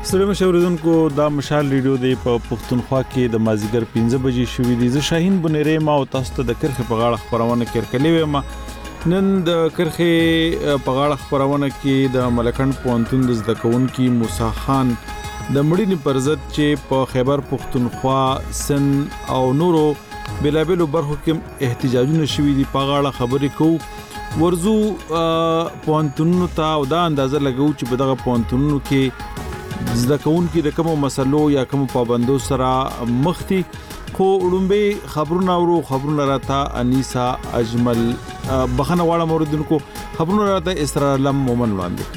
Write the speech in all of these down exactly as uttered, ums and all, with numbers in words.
سلام شوریدونکو دا مشال ریډیو دی په پښتونخوا کې د مازیګر پنځه بجې شوې دي. زه شاهین بنيري ما او تاسو ته د کرخه په غاړه خبرونه کړکلې وم. نن د کرخه په غاړه خبرونه کې د ملکند پونتون د زدکونکو موسی خان د مړینې پر ضد چې په خیبر پښتونخوا سن او نورو بلابلو برخو کې احتجاجونه شوي دي په غاړه خبرې کوو. ورزو پونتونو ته او دا اندازه لګو چې په دغه پونتونو کې زدکونکو د کوم مسلو یا کوم پابندو سره مخ دي. خو وړومبه خبرونه ورو خبرونه راته انیسا اجمل بخنه واړه موردونکو خبرونه راته اسرار علم مومن وړاندې.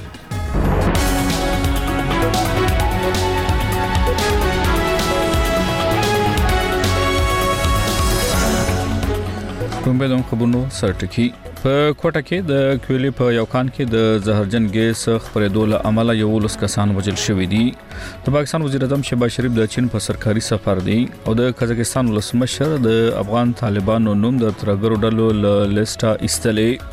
کومبه د خبرونو سرټکی په کوټه کې د کویلې په یو کان کې د زهرجن ګیس خپرېدو له امله یو لس کسان وژل شوي دي. د پاکستان وزیر اعظم شهباز شریف د چین په سرکاري سفر دی او د قزاقستان ولسمشر د افغان طالبانو نوم د ترګرو ډلو له لیسټه ایستلې.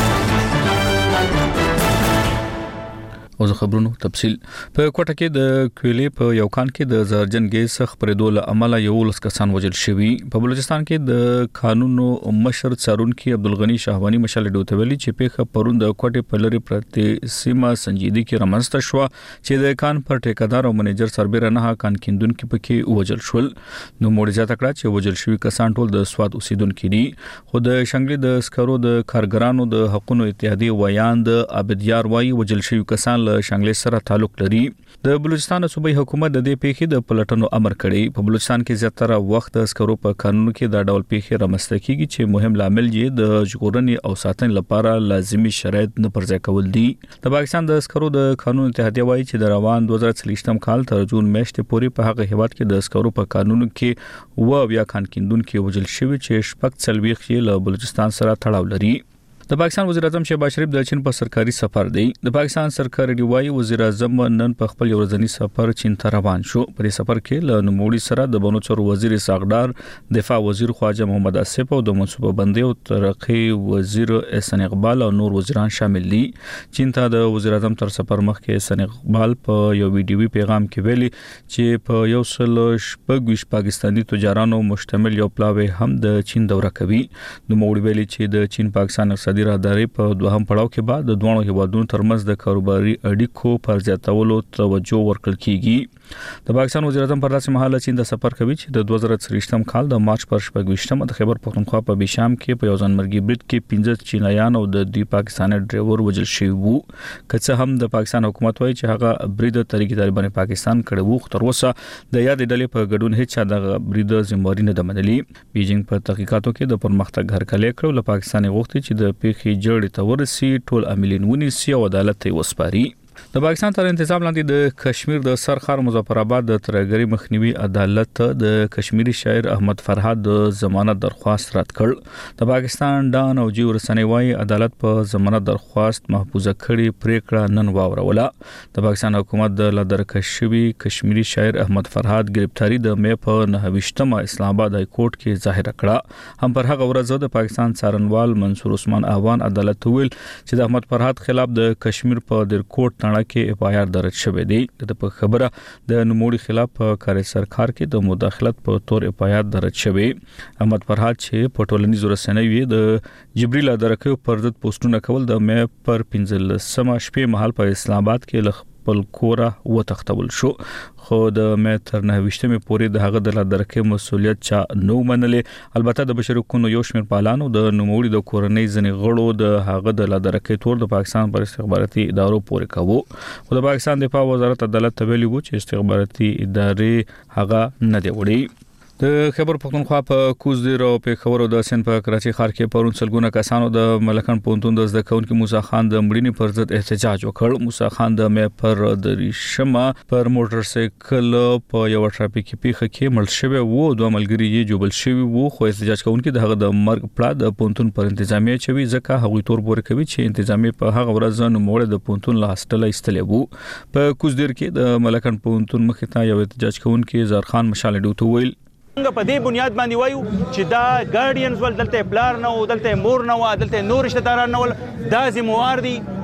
او زه خبرونو تفصیل په کوټه کې د کویلې په یو کان کې د زهرجن ګیس خپرېدو له امله یو لس کسان وژل شوي. په بلوچستان کې د قانونو مشر څارونکي عبدالغنی شاهوانی مشال ډوتویلی چې پیخه پرون د کوټې په لری پرته سیمه سنجیدي کې رامنځته شو چې د کان پر ټیکادار او منیجر سربېره نه کان کیندونکو پکې وژل شول. نو موږ ځا تکړه چې وژل شوي کسان ټول د سواد اوسیدونکو دي. خو د شنګلې د سکرو د کارګرانو د حقوقو اتحادیه ویاند عبدیار وایي وژل شوي کسان شنګلې سره تعلق لري. د بلوچستان صوبایي حکومت د دې پیښې د پلټنو امر کړی. په بلوچستان کې زیاتره وخت د اسکرو په قانون کې د ډول پیښې رامنځته کیږي چې مهم لامل یې د ژغورنې او ساتنې لپاره لازمي شرایط نه پرځای کول دي. د پاکستان د اسکرو د قانون اتحادیه وایي چې د روان دوه زره څلوېښتم کال تر جون میاشتې پورې په هغه هیواد کې د اسکرو په قانون کې و بیا کان کیندونکو وژل شوي چې شپږ څلوېښت یې له بلوچستان سره تړاو لري. د پاکستان وزیر اعظم شهباز شریف د چین په سرکاري سفر دی. د پاکستان سرکاري دیوای وزیر اعظم نن په خپل ورځنی سفر چین ته روان شو. په دې سفر کې له نوموړي سره د بنو چور وزیر ساغدار، دفاع وزیر خواجه محمد اسف او د منصوبه بندي او ترقی وزیر احسان اقبال او نور وزیران شامل دي. چین ته د وزیر اعظم تر سفر مخکې احسان اقبال په یو ویډیوي پیغام کې ویلي چې په یو سل شپږ پاکستاني تجارانو مشتمل یو پلاوی هم د چین دوره کوي. نوموړي ویلي چې د چین پاکستان اقتصادي راهداري په دوهم پړاو کې بعد د دوه هیوادونو ترمنځ د کاروباري اړیکو پر زیاتولو توجه ورکړل کیږي. د پاکستان وزیر اعظم پر داسې مهال چین د سفر کوي چې د دوه زره څلوېښتم کال د مارچ پر شپږ د خیبر پختونخوا په بشام کې په یو ځانمرګي برید کې پنځه چینایان او د دوی پاکستاني ډرایور وژل شوي وو. که څه هم د پاکستان حکومت وایي چې هغه برید طریقې طالبان پاکستان کړی وو، تر اوسه د یاد ډلې په ګډون هیڅ چا د برید ذمہواری نه ده منلې. بیجینګ په تحقیقاتو کې د پرمختګ هرکلی کړو. له پاکستان غوښتي چې د پیښې جوړې ته ورسي ټول عاملین ونیسي او عدالت ته وسپاري. د پاکستان تر انتظام لاندې د کشمیر د سرخار مظفر آباد د ترګری مخنیوي عدالت د کشمیری شاعر احمد فرهاد د ضمانت درخواست رد کړ. د پاکستان ډان او جی ورسنۍ وايي عدالت په ضمانت درخواست محفوظه کړي پریکړه نن واوروله. د پاکستان حکومت د لدرکش شوی کشمیری شاعر احمد فرهاد گرفتاری د مې په نهه اسلام آباد های کورټ کې ظاهر کړه. هم پر هغه ورځ د پاکستان څارنوال منصور عثمان احوان عدالت ویل چې د احمد فرهاد خلاف د کشمیر په در کوټ کې اف آی آر درج شوی دی. د په خبره د نوموړي خلاف په کار سرکار کې د مداخلت په تور اف آی آر درج شوی. احمد فرهاد چې په ټولنیزو رسنیو د جبريل درکو پر ضد پوسټونه کول د مې پر پنځلسمه شپې مهال په اسلام آباد کې خپل کوره و تختول شو. خو د مې تر نهه پورې د هغه د درکې مسولیت چا نو منلې. البته د بشري حقوقو یو شمېر پالانو د نوموړي د کورنۍ ځنې غړو د هغه د درکې تور د پاکستان پر استخباراتي ادارو پورې کاوه. خو د پاکستان دفاع وزارت عدالت ته ویلي وو چې استخباراتي ادارې هغه نه دی وړي. د خیبر پختونخوا په کوزدیر او پیښور او د سن په کراچي ښار کې پرون سلګونه کسانو د ملکند پونتون د زدکونکو موسی خان د مړینې پر ضد احتجاج وکړ. موسی خان د مې پر دریشمه پر موټر سایکل په یو ټرافیکي پیښه کې مړ شوی وو. دوه ملګري یې جوبل شوی وو. خو احتجاج کوونکي د هغه د مرګ پړه د پونتون پر انتظامیه چوي ځکه هغه تور پورې کوي چې انتظامیه په هغه ورځ نو موړ د پونتون لا هاستل ایستلې وو. په کوزدیر کې د ملکند پونتون مخې ته یو احتجاج کوونکي زرخان مشال ډوتو ویل څنګه په دې بنیاد باندې وایو چې دا ګارډینز ول دلته پلار نه او دلته مور نه او دلته نور رشتہ داران نه ول دا ذمہوار دي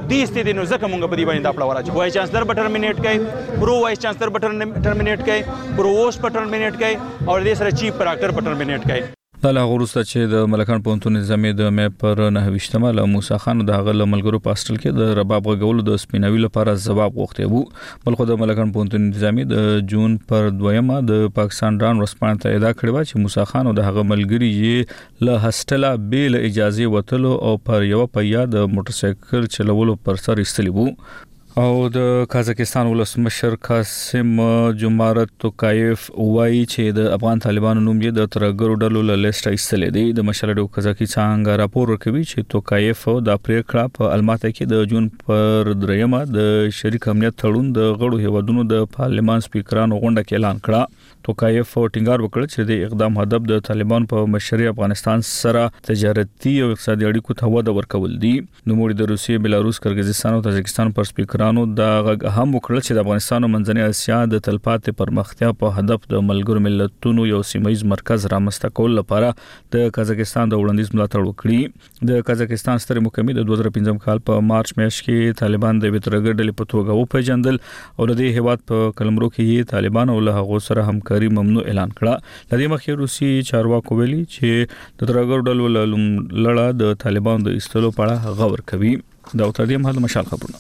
تیس دي نو ځکه مونږ په دې باندې دا پړه وراچو وایس چانسلر به ټرمینیټ کړي پرو وایس چانسلر به ټرمینیټ کړي پروووسټ په ټرمینیټ کړي او دې سره چیف پراکټر په ټرمینیټ کړي. د غوروسته چې د ملکان پونتون نظامی د مې پر نه وشتمه له موسی خان د غل ملګرو پاستل کې د رباب غول د سپینوي لپاره جواب غوښته وو بلخو د ملکان پونتون نظامی د جون پر دویمه د پاکستان ډان ورسپان ته ادا کړی و چې موسی خان او د هغه ملګری یې له هسټلا بیل اجازه وتلو او پر یو په یاد موټر سایکل چلولو پر سر ایستلی وو. او د قزاقستان ولسمشر قاسم جمعرت توکایف وایي چې د افغان طالبانو نوم یې د ترګرو ډلو له لیست ایستل دي. د مشرډو قزاقستان راپور ورکوي چې توکایف د پریکړه په الماته کې د جون پر دریمه د شریک امنیت تړون د غړو هیوادونو د پارلمان سپیکرانو غونډه کې اعلان کړ. توکایف ټینګار وکړ چې د اقدام هدف د طالبان په مشري افغانستان سره تجارتي او اقتصادي اړیکو ته وده ورکول دي. نو موږ د روسیې، بلاروس، کرغیزستان او تاجکستان پر سپیکرانو دا غږ هم وکړل چې د افغانستان او منځنۍ اسیا د تلپاتې پرمختیا په هدف د ملګرو ملتونو یو سیمایي مرکز رامنځته کول لپاره د قزاقستان د وړاندیز ملاتړ وکړي. د قزاقستان ستر محکمې د دوه زره پنځم کال په مارچ میاشت کې طالبان د ویترګر ډلې په توګه وپیژندل او د دې هیواد په قلمرو کې طالبان او له هغو سره همکاري ممنوع اعلان کړه. لدې مخکې روسي چارواکو ویلي چې د ترګر ډلو لړه د طالبان د ایستلو په اړه غور کوي. دا اوتر دي مهال مشال خبرونه.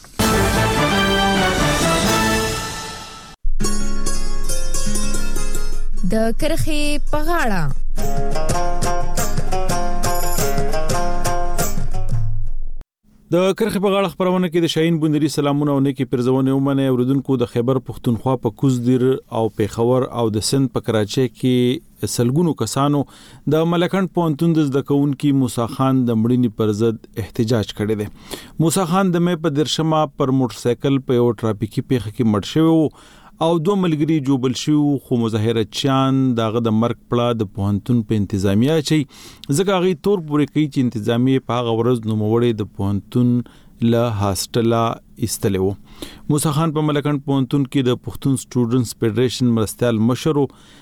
د کرخې په غاړه د کرخې په غاړه خبرونه کې د شاهین بندري سلامونه او نیکی پرزونه ومنه اوردونکو د خیبر پښتونخوا په کوزدیر او پیښور او د سند په کراچۍ کې سلګونو کسانو د ملکان پونتون د ځدکونکو موسی خان د مړینې پر ضد احتجاج کړی دی. موسی خان د مې په درشمه پر موټر سایکل په یو ټرافیکي پیښه کې مړ شوی او دوه ملګری جوبل شو خو مظاهره چان دغه د مرګ پړه د پوهنتون په انتظامیه چې زګا غي تور پورې کوي چې انتظامیه په هغه ورځ نو موړې د پوهنتون له هاستلا استلو. موسی خان په ملکان پوهنتون کې د پښتون سټوډنټس فدریشن مرستيال مشر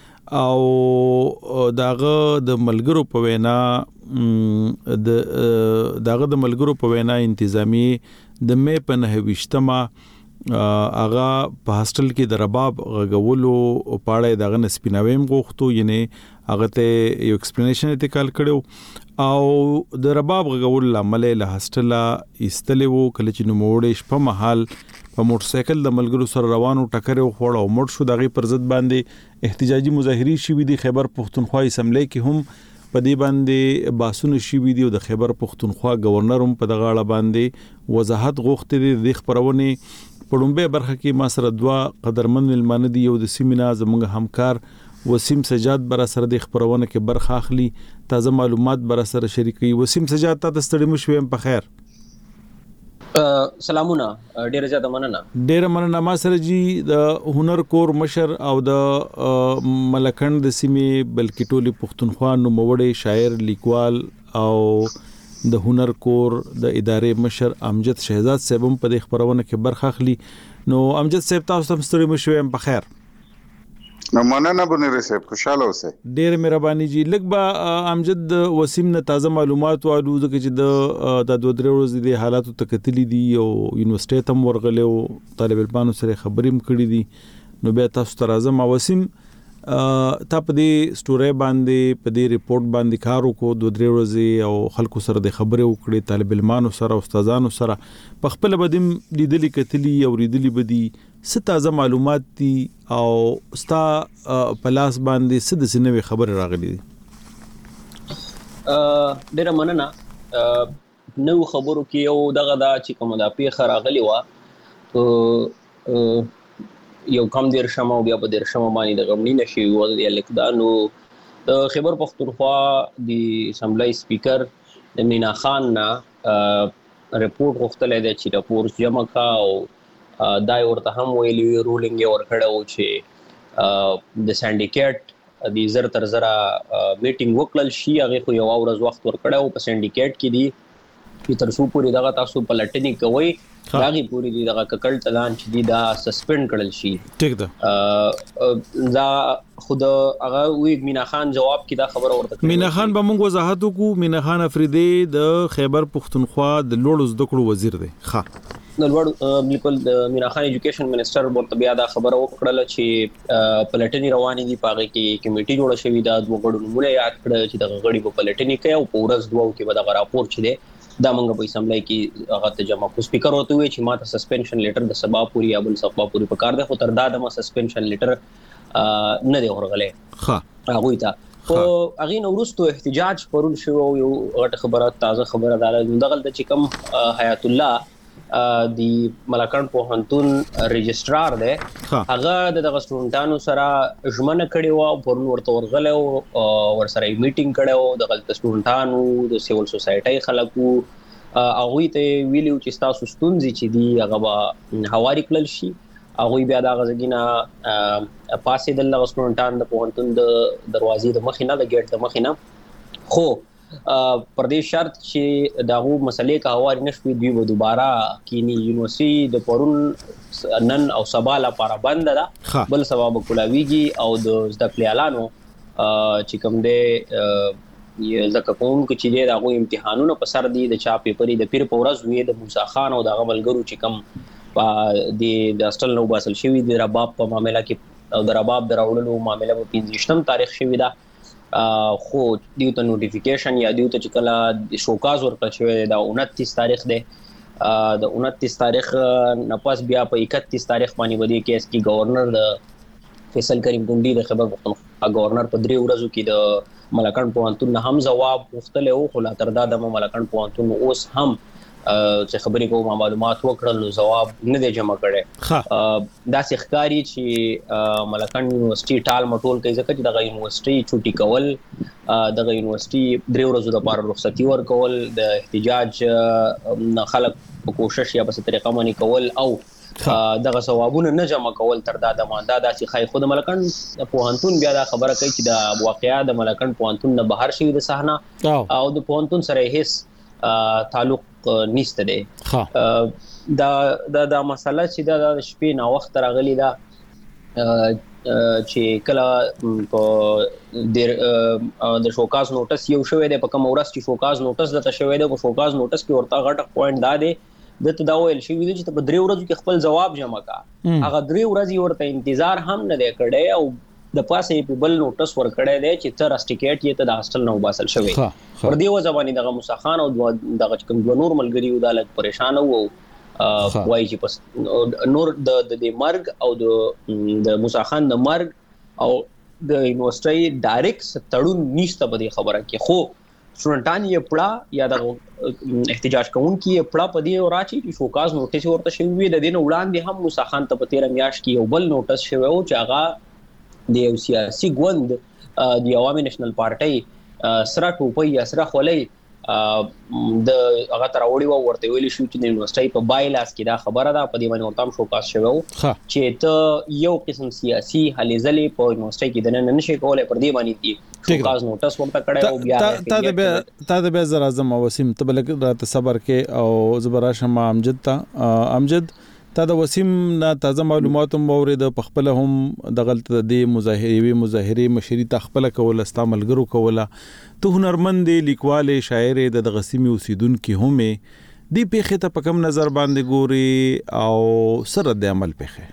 او داغه د ملګرو په وینا د داغه د ملګرو په وینا انتظامیه د مې په نه وشتمه اغه په هاستل کې د رباب غغولو پاړې دغه نسپیناویم غوښتو یعنی هغه ته یو ایکسپلینیشن انتقال کړو او د رباب غغول عمله له هاستل ایستلو کله چې نو موړې شپه محل په موټر سایکل د ملګرو سره روانو ټکر او خوړ او مړ شو دغه پر ضد باندې احتجاجي مظاهري شوې دي. خیبر پښتونخوا اسمبلی کې هم په دې باندې باسونه شوې دي او د خیبر پښتونخوا گورنر هم په دغه اړه باندې وضاحت غوښتي دي. د خبرونه پړومبه برخه کې ما سره دوا قدرمن ملمانه دي یو د سیمینا زموږ همکار وسیم سجاد بر سره د خبرونه کې برخه اخلي تازه معلومات بر سره شریکي. وسیم سجاد ته ستړي مو شوم په خیر. سلامونه ډیر زیاته مننه. ډیر مننه. ما سره جی د هنر کور مشر او د ملکند د سیمې بلکې ټولي پښتونخوا نو موړې شاعر لیکوال او د هنر کور د ادارې مشر امجد شهزاد صاحب په دې خبرونه کې برخه اخلي. نو امجد صاحب تاسو ته ستړي مو شوم په خیر. نو مننه بنره صاحب خوشاله اوسئ. ډیر مهرباني جی. لږ با امجد وسیم نه تازه معلومات والو ځکه چې د د دوه درې ورځې د حالاتو تکتلی دي او یونیورسيټي تم ورغلو طالب علمانو سره خبرې م کړې دي نو بیا تاسو ته راځم. وسیم تا په دې سټوري باندې په دې ریپورت باندې کار وکړو دوه درې ورځې او خلکو سره د خبرې وکړې طالب علمانو سره استادانو سره په خپل بدیم لیدلې کتلی او ریدلې بدی ست تازه معلومات دي او ستا پلاس باندې ست د سنوي خبر راغلي دي. ا ډیره مننه. نو خبرو کې یو دغه دا چې کوم دا پیښه راغلی و یو کم دیر شمه او بیا په دیر شمه باندې د غمنی نشي ول د لیکدانو د خیبر پختونخوا د اسمبلی سپیکر د مینا خان نا ریپورت غوښتل دی چې راپور جمع کا او دای ورته هم ویلی رولینګ ور کړو چې د سندیکیټ د زر تر زره میټینګ وکړل شي. هغه خو یو ورځ وخت ور کړو په سندیکیټ کې دی چې تر څو پورې دغه تاسو پلټنې کوي داغي پوری دی دغه ککړ تلان چې دی دا سسپند کړل شي. ټیک ده. دا خود هغه وی مینا خان جواب کی دا خبر ورته مینا خان به موږ وضاحت وکړو. مینا خان افریدی د خیبر پختونخوا د لوړو زده کړو وزیر دی. ښه د لوړ بالکل د مینا خان ایجوکیشن منسٹر ورته بیا دا خبر وکړل چې پلټنې روانې دي پاغه کې کمیټي جوړه شوې ده. دوه غړو نمونه یاد کړ چې د غړي په پلټنې کوي او پورس دوه کې به دا راپور چي دی دا منګه په اسمبلی کې هغه ته جمع کو سپیکر وته وی چې ماته سسپنشن لیټر د سبا پوری یا بل سبا پوری په کار ده خو تر دا د سسپنشن لیټر نه دی ورغله. ها هغه ته او هغه نو ورستو احتجاج پرول شو یو غټ خبره تازه خبره ده دغه د چکم حیات الله دی ملکان پوهنتون رجسترار دی هغه دغه سټوډنټانو سره ژمنه کړې و پرون ورته ورغله او ورسره میټینګ کړو دغه سټوډنټانو د سیول سوسایټي خلکو هغه ته ویلو چې تاسو ستونزې چې دی هغه هواري کړل شي. هغه بیا دا غزګینا پاسې د لغ سټوډنټان د پوهنتون د دروازې د مخینه د گیټ د مخینه خو پر دې شرط چې داغو مسلې کا هواري نشوي دوی به دوباره کینی یونیورسيټي د پرون نن او سبا لپاره بند ده بل سبب کولاویږي او د زده کړیالانو چې کوم دې زکه کوم چې دغه امتحانونو په سر دي د چا پیپرې د پیر پورز وې د موسی خان او د عملګرو چې کوم په د اصل نو باسل شوی د رباب په معاملې کې او د رباب دراوړلو معاملې په پنځشتم تاریخ شوی ده خو دیو ته نوټیفیکیشن یا دیو ته چې کله شوکاز ورکړل شوی دا انتیس تاریخ ده د انتیس تاریخ نه پس بیا په اکتیس تاریخ باندې ودی کیس کې گورنر د فیصل کریم ټونډي د خبر پختونخوا گورنر په درې ورځو کې د ملکان پوهنتون نه هم جواب غوښتل او خو لا تر دا د ملکان پوهنتون اوس هم چې خبرې کوم معلومات وکړل نو جواب نه دی جمع کړي. دا ښکاری چې ملکان یونیورسيټي ټال مټول کوي ځکه چې دغه یونیورسيټي چوټي کول دغه یونیورسيټي درې ورځې لپاره رخصتي ورکول د احتجاج خلک په کوشش یا په طریقه باندې کول او دغه ثوابونه نه جمع کول تر دا د ماندا داسې خای خود ملکان پوهنتون بیا دا خبره کوي چې د واقعیا د ملکان پوهنتون نه بهر شوی د صحنه او د پوهنتون سره هیڅ تعلق نشته دی. دا دا د مسله چې دا د شپې نا وخت راغلی دا چې کله په د شوکاز نوټس یو شوی دی په کوم ورځ چې شوکاز نوټس دته شوی دی په شوکاز نوټس کې ورته غټ پوینټ دا دی دته دا ویل شوی دی چې په درې ورځو کې خپل جواب جمع کا هغه درې ورځې ورته انتظار هم نه دی کړی او د پاسې په بل نوټس ور کړی دی چې تر اسټیکیټ یې ته د هاستل نو باسل شوی پر دی وځوانی دغه موسخان او دغه کوم دوه نور ملګری و د لک پریشان وو وای چې پس نور د د مرګ او د د موسخان د مرګ او د یونیورسيټي ډایرکټ ستړون نشته په دې خبره کې خو سټوډنټان یې پړه یا د احتجاج کوونکي یې پړه په دې راچی چې شوکاز نوټس ورته شوی د دین وړاندې هم موسخان ته په تیر میاش کې یو بل نوټس شوی او چې هغه د سیاسي ګوند د عوامي نېشنل پارټي سره ټوپي یا سره خولې د هغه تراوړي و ورته ویل شو چې د یونیورسيټي په بایلاس کې دا خبره ده په دې باندې ورته شوکاس شوی چې ته یو قسم سیاسي هلې ځلې په یونیورسيټي کې د نن نشي کولای پر دې باندې شوکاس نوټس ورته کړی او بیا تا د تا د به زرا اعظم وسیم تبلک راته صبر کې او زبر شمه امجد ته امجد تا د وسیم نه تازه معلومات مورید په خپل هم د غلط د مظاهری مظاهری مشری تخپل کول استعمالګرو کوله ته هنرمند لیکواله شاعر د غسیمی اوسیدون کې هم دی پیخه ته په کم نظر باندې ګوري او سره د عمل پیخه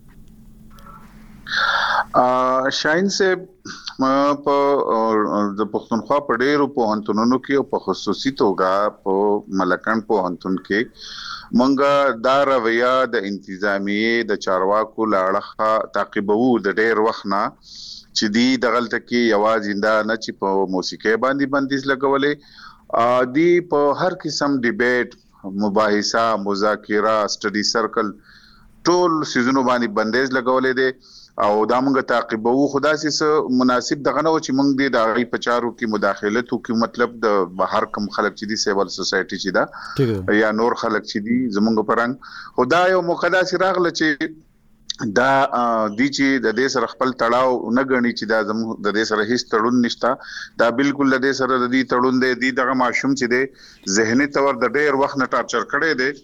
ا شاین سے په د پښتونخوا په ډیرو پوهنتونونو کې او په خصوصي توګه په ملکان پوهنتون کې منګه دا رویه د انتظامیه د چارواکو لاړه تعقیبو د ډیر وخت نه چې دی د غلطه کې یواز انده نه چې په موسیقي باندې بندیز لګولې ا دی په هر قسم ډیبیټ مباحثه مذاکره سټډي سرکل ټول سيزونو باندې بندیز لګولې دي او دا موږ تعقیبو خدا سي مناسب دغه نو چې موږ د داغي پچارو کې مداخلت وکړو مطلب د بهر کم خلک چې دي سیول سوسایټي چې دا یا نور خلک چې دي زموږ پرنګ خدا یو مقدس راغله چې دا د چې د دې سره خپل تړاو نه غني چې دا زموږ د دې سره هیڅ تړون نشته. دا بالکل د دې سره د دې تړون دی د دغه ماشوم چې دی ذهني تور د ډېر وخت نه ټارچر کړي دی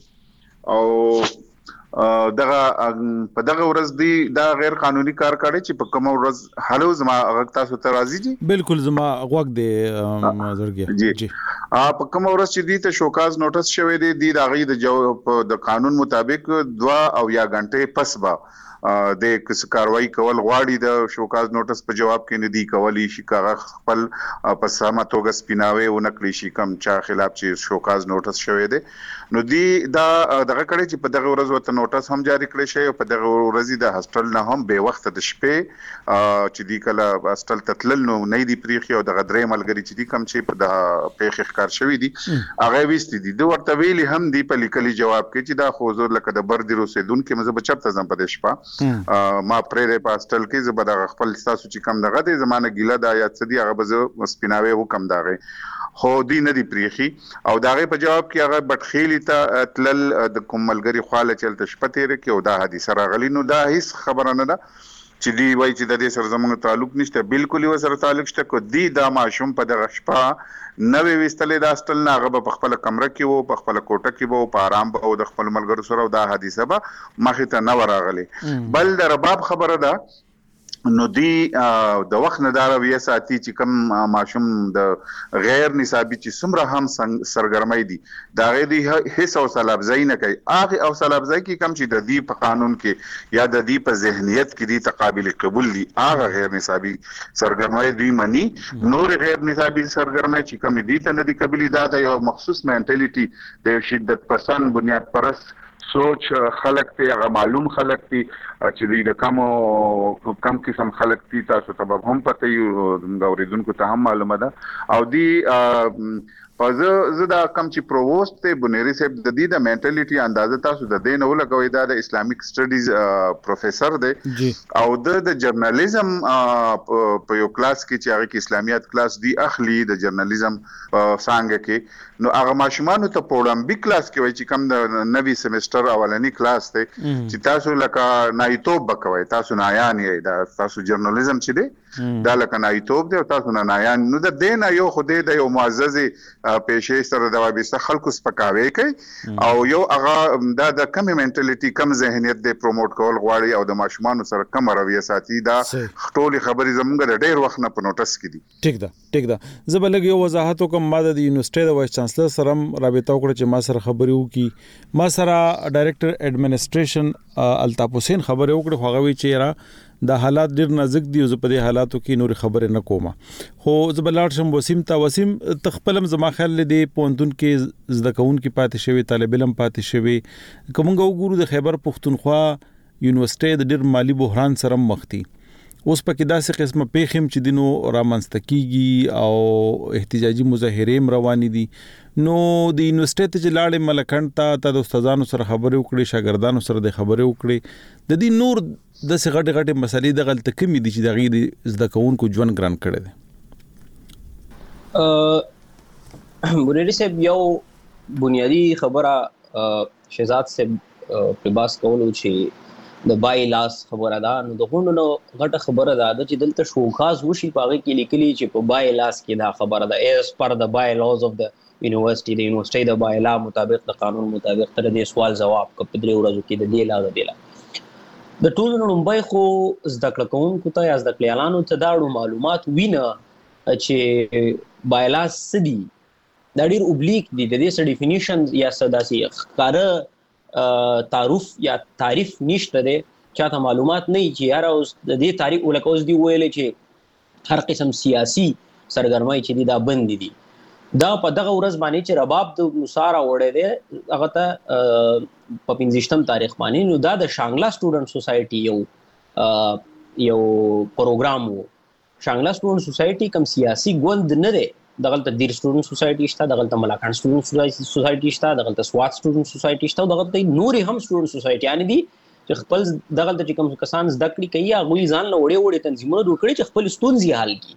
او دغه په دغه ورځ دی دا غیر قانوني کار کړي چې په کوم ورځ هلو زما هغه تاسو ته راځي جی بالکل زما غوږ دی مازرګي جی په کوم ورځ چې دی ته شوکاز نوټس شوی دی د راغي د د قانون مطابق دوا او یا غنټه پس با د کس کاروایی کول غواړي د شوکاز نوټس په جواب کې ندي کولی شي کاغه خپل په سمه توګه سپیناوي او نکړي شي کم چا خلاف چې شوکاز نوټس شوی دی نو دی دا دغه کړي چې په دغه ورځ وته نوټس هم جاری کړی شي او په دغه ورځ د هاستل نه هم به وخت د شپې چې دی کله هاستل تتلل نو نه دی پریخي او دغه درې ملګری چې دی کم چې په د پیخ ښکار شوی دی هغه وستي دي دوه ورته ویلي هم دی په لیکلي جواب کې چې دا خوځور لکه د بر دی روسیدون کې مزه بچپ ته زم په دې شپه ما پرې په هاستل کې زبر د خپل تاسو چې کم دغه د زمانه ګیله د آیات سدي هغه به سپیناوي حکم داغه خو دی نه دی پریخي او داغه په جواب کې هغه بټخیلی ته تلل د کوملګری خاله چلته شپته رکه او دا حدیث راغلی نو دا هیڅ خبره نه ده چې دی وای چې د دې سره زموږ تعلق نشته بالکل یو سره تعلق شته کو دی دا ماشوم په دغه شپه نوې وستلې د هاستل نه هغه په خپل کمره کې وو په خپل کوټه کې وو په آرام به او د خپل ملګرو سره دا حدیثه به مخې ته نه ورغلی بل د رباب خبره ده نو دی د وخت نه دار وی ساتي چې کم ماشوم د غیر نصابي چې سمره هم سرګرمۍ دي دا غي دی هیڅ حوصله افزای نه کوي هغه حوصله افزای کې کم چې د دی په قانون کې یا د دی په ذهنیت کې دی تقابل قبول دي هغه غیر نصابي سرګرمۍ دی منی نور غیر نصابي سرګرمۍ چې کم دي ته نه دي قبلي دا د یو مخصوص منټالیټي د شدت پسند بنیاد پرست سوچ خلق ته هغه معلوم خلق ته چې د کم کم قسم خلق ته تاسو ته هم پته یو د اوریدونکو ته هم معلومه ده او دی پزه زدا کم چې پرووست ته بنيري صاحب د دې د منټالیټي اندازه تاسو د دین او لګوي دا د اسلامیک سټډیز پروفیسور دی او د جرنالیزم په یو کلاس کې چې هغه کې اسلامیات کلاس دی اخلي د جرنالیزم څنګه کې نو هغه ماشومان ته پروګرام بي کلاس کې وای چې کم د نوي سیمستر اولنی کلاس ته چې تاسو لکه نایتوب بکوي تاسو نایان یې دا تاسو جرنالیزم چې دی دا لکه نایتوب دی او تاسو نه نایان نو د دین یو خوده د یو معزز پیشه سره د وابسته خلکو سپکاوي کوي او یو هغه دا د کم منټالیټي کم ذهنیت د پروموټ کول غواړي او د ماشومان سره کم رویه ساتي دا ټولي خبري زموږ د ډېر وخت نه په نوټس کې دي ټیک ده ټیک ده زبلګ یو وضاحت کوم ماده د یونیورسيټي د وایس چانسلر سره رابطه وکړه چې ما سره خبري وکي ما سره ډایریکټر اډمنسټریشن الطاف حسین خبري وکړه خو غوي چې را د حالات ډیر نازک دي او په دې حالاتو کې نور خبره نه کومه خو زبلاټ شم وسیم تا وسیم تخپلم زما خیال دی پوندون کې زده کون کې پاتې شوی طالب علم پاتې شوی کومګو ګورو د خیبر پختونخوا یونیورسيټي د ډیر مالی بحران سره مخ دي اوس پکې داسې قسمه پیخم چې دینو رامنستکیږي او احتجاجي مظاهره روانې دي نو د یونیورسيټي ته لاړې ملکند ته د استادانو سره خبرې وکړي شاګردانو سره د خبرې وکړي د دې نور د څه غټ غټ مسلې د غلط کمی دي چې د غیر زده کوونکو ژوند ګران کړي دي ا بنيادي صاحب یو بنیادی خبره شهزاد صاحب په باس کولو چې د بای لاس خبره ده نو د غونډو غټه خبره ده چې دلته شوکاز وشي پاغه کې لیکلي چې په بای لاس کې دا خبره ده ایز پر د بای لاز اف د یونیورسيټي د یونیورسيټي د بای لا مطابق د قانون مطابق تر دې سوال جواب کپ درې ورځو کې د دی لا د دی د ټول نومبای خو زده کړه کوونکو ته یا زده کړیالانو ته دا معلومات وینه چې بای لاس سدي دا ډیر اوبلیک دي د دې سره ډیفینیشن یا سداسي ښکاره تعارف یا تعریف نشته ده چاته معلومات نه چې یار اوس د دې تاریخ ولکوز دی ویلې چې هر قسم سیاسي سرګرمۍ چې دی دا بند دي دا په دغه ورځ باندې چې رباب د نصارا وړې ده هغه ته په پنځشتم تاریخ باندې نو دا د شانګلا سټوډنټ سوسایټي یو یو پروګرام وو شانګلا سټوډنټ سوسایټي کوم سیاسي ګوند نه ده دغلته دیر سټوډنټ سوسایټي شته دغلته ملاکان سټوډنټ سوسایټي شته دغلته سوات سټوډنټ سوسایټي شته دغلته نور هم سټوډنټ سوسایټي یعنی دي چې خپل دغلته چې کوم کسان زده کړي کوي هغه ځان له وړې وړې تنظیمونو جوړ کړي چې خپل ستونزې حل کړي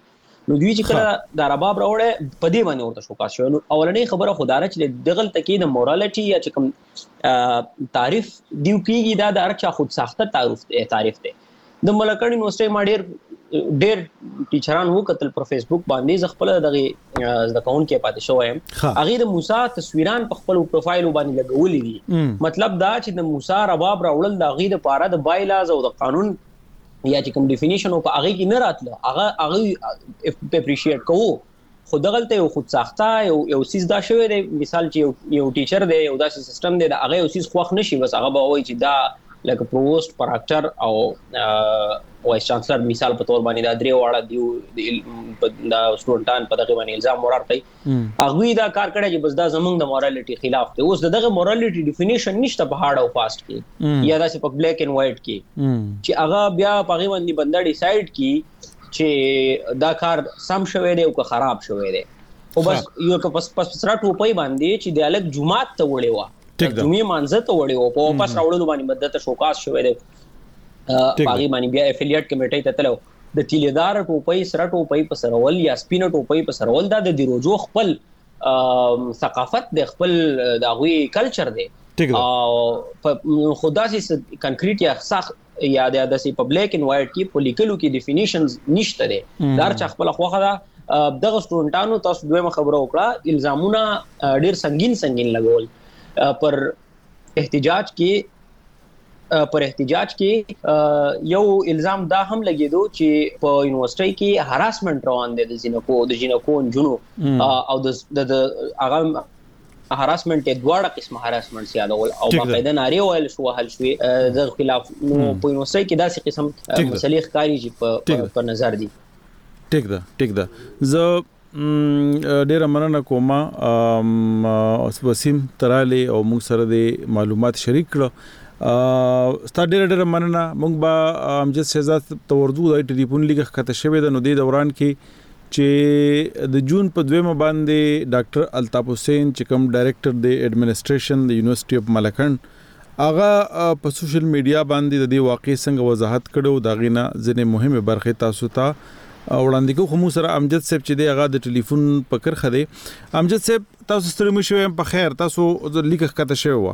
نو دوی چې کله د رباب راوړې په دې باندې ورته شوکاس شو. نو اولنې خبره خداره چې دغل تکې د مورالټي یا چې کوم تعریف دیو کیږي دا د ارچا خود ساخته تعریف دی تعریف دی د ملکړ یونیورسيټي ما ډېر ډېر ټیچران وو کتل پر فیسبوک باندې ز خپل دغه د کاون کې پاتې شوم. هغه د موسی تصویران په خپل پروفایل باندې لګولې دي. مطلب دا چې د موسی رباب راوړل د هغه د پاره د بایلاز او د قانون یا چې کوم ډیفینیشن او هغه کې نه راتله هغه هغه اپریشیټ کوو. خو دغلته یو خود ساخته یو یو سیس دا شوی دی مثال چې یو ټیچر دی یو داسې سیستم دی دا هغه یو سیس خوښ نشي بس هغه به وایي چې دا لکه پرووست پراکټر او وایس چانسلر مثال په تور باندې دا درې واړه دی دا سټوډنټان په دغه باندې الزام ورارتي هغه دا کار کړی چې بس دا زمونږ د مورالټي خلاف دی. اوس دغه مورالټي ډیفینیشن نشته په هارد او فاست کې یا داسې په بلیک اینڈ وایټ کې چې هغه بیا په هغه باندې بنده ډیسایډ کی چې دا کار سم شوی دی او که خراب شوی دی. او بس یو که پس پس سره ټوپۍ باندې چې د الګ جمعات ته وړي وا جمعې مانځه ته وړي او په واپس راوړلو باندې مدته شوکاس شوی دی. باغی باندې بیا افیلیټ کمیټې ته تلو د تیلیدار ټوپۍ سره ټوپۍ په سرول یا سپینه ټوپۍ په سرول دا د دیروجو خپل ثقافت د خپل دغوی کلچر دی. او خدا سي کنکریټ یا سخت یا د داسې پبلک ان وایډ کې پولیټیکلو کې ډیفینیشنز نشته دي. دار چا خپل خوخه دا دغه سټوډنټانو تاسو دویمه خبره وکړه الزامونه ډیر سنگین سنگین لګول پر احتجاج کې پر احتجاج کې یو الزام دا هم لګیدو چې په یونیورسيټي کې هراسمنت روان دي د جنکو د جنکو جنو او د هغه هراسمنت دواړه قسمه هراسمنت یادول او باقاعده ناری ویل شو حل شوی د خلاف نو په یونیورسيټي کې داسې قسم مسلې ښکاری چې په نظر دي. ټیک ده ټیک ده زه ډیره مننه کوم وسیم تراله او موږ سره د معلومات شریک کړو. ستا ډیره ډیره مننه. موږ به امجد شهزاد توردو د ټلیفون لیګه کته شوی د نو د دوران کې چې د جون په دویمه باندې ډاکټر الطاف حسین چې کوم ډایریکټر د ایڈمنسټریشن د یونیورسيټي اف ملکند هغه په سوشل میډیا باندې د دې واقع څنګه وضاحت کړو دا غینه ځنې مهمه برخه تاسو ته وړاندې کوم. خو سره امجد صاحب چې دی هغه د ټلیفون پکر خده. امجد صاحب تاسو ستړي مشو په خیر تاسو لیکه کته شوی و.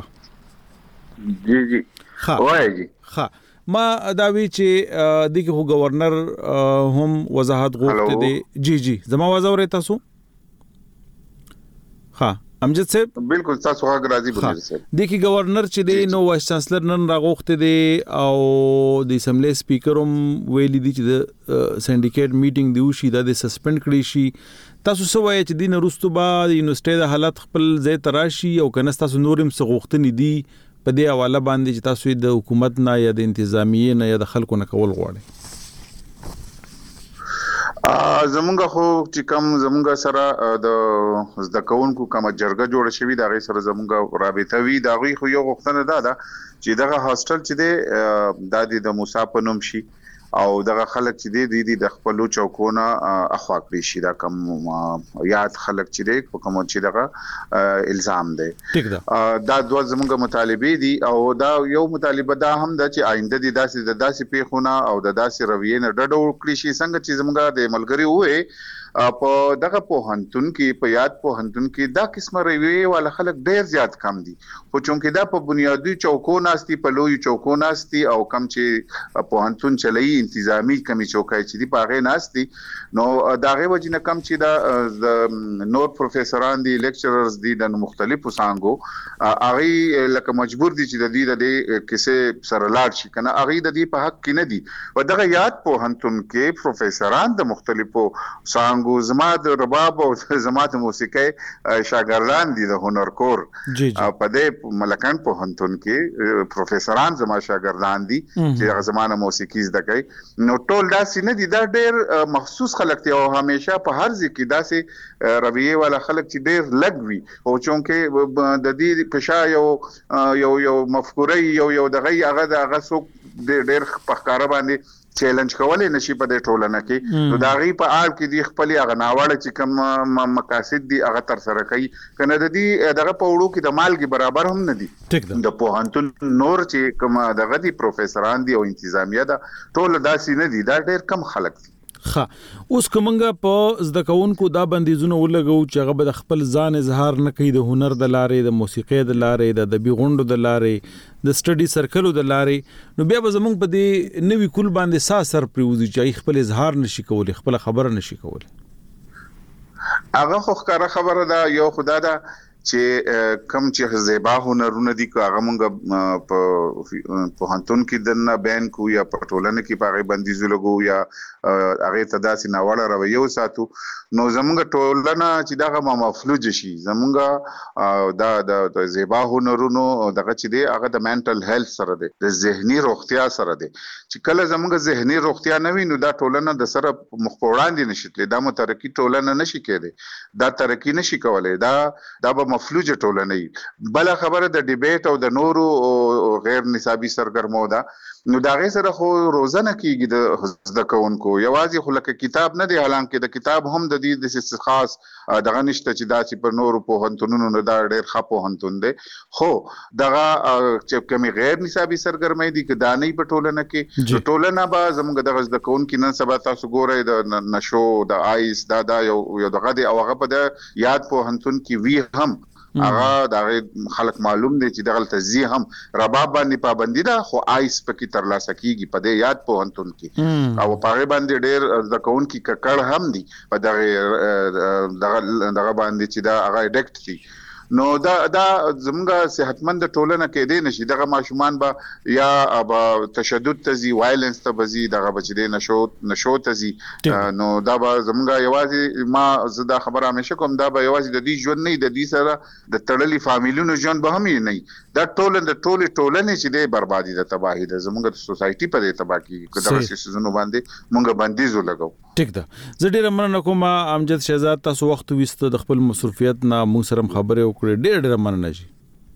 جی جی ها وای جی ها ما دا وی چې دغه گورنر هم وضاحت غوښته دي. جی جی زما आवाज اورئ تاسو؟ ها امجد صاحب بالکل تاسو هغه راضي بولی صاحب. دغه گورنر چې دی نو وایس چانسلر نن راغوښته دي او د اسمبلی سپیکر هم ویلي دي چې د سندیکیټ میټینګ دی وشي دا د سسپند کړی شي. تاسو څه وایي چې دین وروسته بعد یونیورسيټي د حالت خپل ځای تراشي او کنه تاسو نورم څه غوښتنې دي په دې حواله باندې چې تاسو د حکومت نه یا د انتظامیه نه یا د خلکو نه کول غواړي؟ زمونږ خو چې کوم زمونږ سره د زده کوونکو کوم جرګه جوړه شوې دا غي سره زمونږ رابطه وی دا غي خو یو غوښتنه ده دا چې دغه هاستل چې دی د موسی په نوم شي او دغه خلک چې دی د خپل چوکونه اخوا کړی شي دا کوم یاد خلک چې دی په کوم چې دغه الزام دی. ټیک ده. دا دوه زمونږ مطالبه دي او دا یو مطالبه دا هم ده چې آینده دي داسې د داسې پیښونه او د داسې رویې نه ډډه وکړي شي څنګه چې زمونږ د ملګری وې په دغه په هنتون کې په یاد په هنتون کې دا قسمه رویې ول خلک ډیر زیات کم دي خو چونکه دا په بنیادی چوکو ناستي په لوی چوکو ناستي او کم چې په هنتون چلای انتظامی کمی چوکای چې دی پاغه ناستي نو داغه وجنه کم چې دا نور پروفیسوران دي لیکچررز دي د مختلفو څنګهو اغه لکه مجبور دي چې د دې د کیسه سره لاړ شي کنه اغه د دې په حق کې نه دي و دغه یاد په هنتون کې پروفیسوران د مختلفو څنګه زما د رباب او زما د موسیقي شاګردان دي د هنر کور په دې ملکند په هنتون کې پروفیسوران زما شاګردان دي چې زمانه موسیقي زده کوي نو ټول داسې نه دي دا ډېر مخصوص خلک دي او همیشه په هر ځای کې داسې رویه والا خلک چې ډېر لګوي او چونکه د دې پښا یو یو یو مفکوره یو یو دغه هغه دغه څوک ډېر په ښکارا باندې چیلنج کولای نشي په دې ټولنه کې نو دا غي په اړ کې دی خپل هغه ناوړه چې کوم مقاصد دي هغه تر سره کوي کنه د دې دغه په وړو کې د مالګي برابر هم نه دي د پوهنتون نور چې کوم دغه دي پروفیسوران دي او انتظامیه ده ټول داسې نه دي دا ډېر کم خلک دي. ښه اوس کومنګه په زده کوونکو دا بندیزونه ولګو چې هغه به خپل ځان اظهار نه کوي د هنر د لارې د موسیقۍ د لارې د ادبي غونډو د لارې د سټډي سرکلو د لارې نو بیا به زمونږ په دې نوي کول باندې ساس سر پریوزي چې خپل اظهار نشي کولی خپل خبره نشي کولی هغه خو ښکاره خبره ده یو خدا ده چې کم چې زیبا هنرونه دي که هغه مونږ په پوهنتون کې دنه بین کو یا په ټولنه کې په هغې بندیز ولګو یا هغې ته داسې ناوړه رویه وساتو نو زمونږ ټولنه چې دغه مفلوج شي زمونږ دا د زیبا هنرونو دغه چې دی هغه د مینټل هیلث سره دی د ذهني روغتیا سره دی چې کله زمونږ ذهني روغتیا نه وي نو دا ټولنه د سره مخ په وړاندې نشي تللی دا مترقي ټولنه نشي کېدی دا ترقي نشي کولی دا دا به مفلوج ټولنه بل خبره د ډیبیټ او د نورو غیر نصابي سرګرمو ده نو دا غي سره خو روزنه کیږي د زده کوونکو یوازې خو لکه کتاب نه دی حالانکه د کتاب هم د دې د خاص دغه نشته چې دا چې پر نورو پوهنتونونو نه دا ډېر ښه پوهنتون دی خو دغه چې کومې غیر نصابي سرګرمۍ دي که دا نه په ټولنه کې ټولنه به زموږ دغه زده کوونکي نن سبا تاسو ګورئ د نشو د آیس دا دا یو یو دغه دی او هغه په د یاد پوهنتون کې وی هم هغه د خلک معلوم دي چې دغه تزي هم رباب باندې پابندي ده خو آیس پکې ترلاسه کیږي په دې یاد پوهنتون کې او په هغه باندې ډېر د کون کې ککړ هم دي په دغه دغه باندې چې دا هغه ډیکټ دي نو دا دا زموږه صحتمند ټولنه کې دی نشي دغه ماشومان به یا به تشدد تزي وایلنس ته بزي دغه بچي نشو نشو تزي نو دا به زموږه یوازې ما زدا خبره همیشه کوم دا به یوازې د دې ژوند نه د دې سره د تړلې فامیلونو ژوند به هم نه دا ټولنه د ټولې ټولنې چې دی بربادي د تباہي د زموږه سوسايټي په دې تباہ کې دغه سيزونو باندې مونږ بندیز ولګو ټیک ده زه ډیر مننه کوم امجد شهزاد تاسو وخت وست د خپل مصروفیت نه مو سره خبرې وکړې ډیر ډیر مننه جی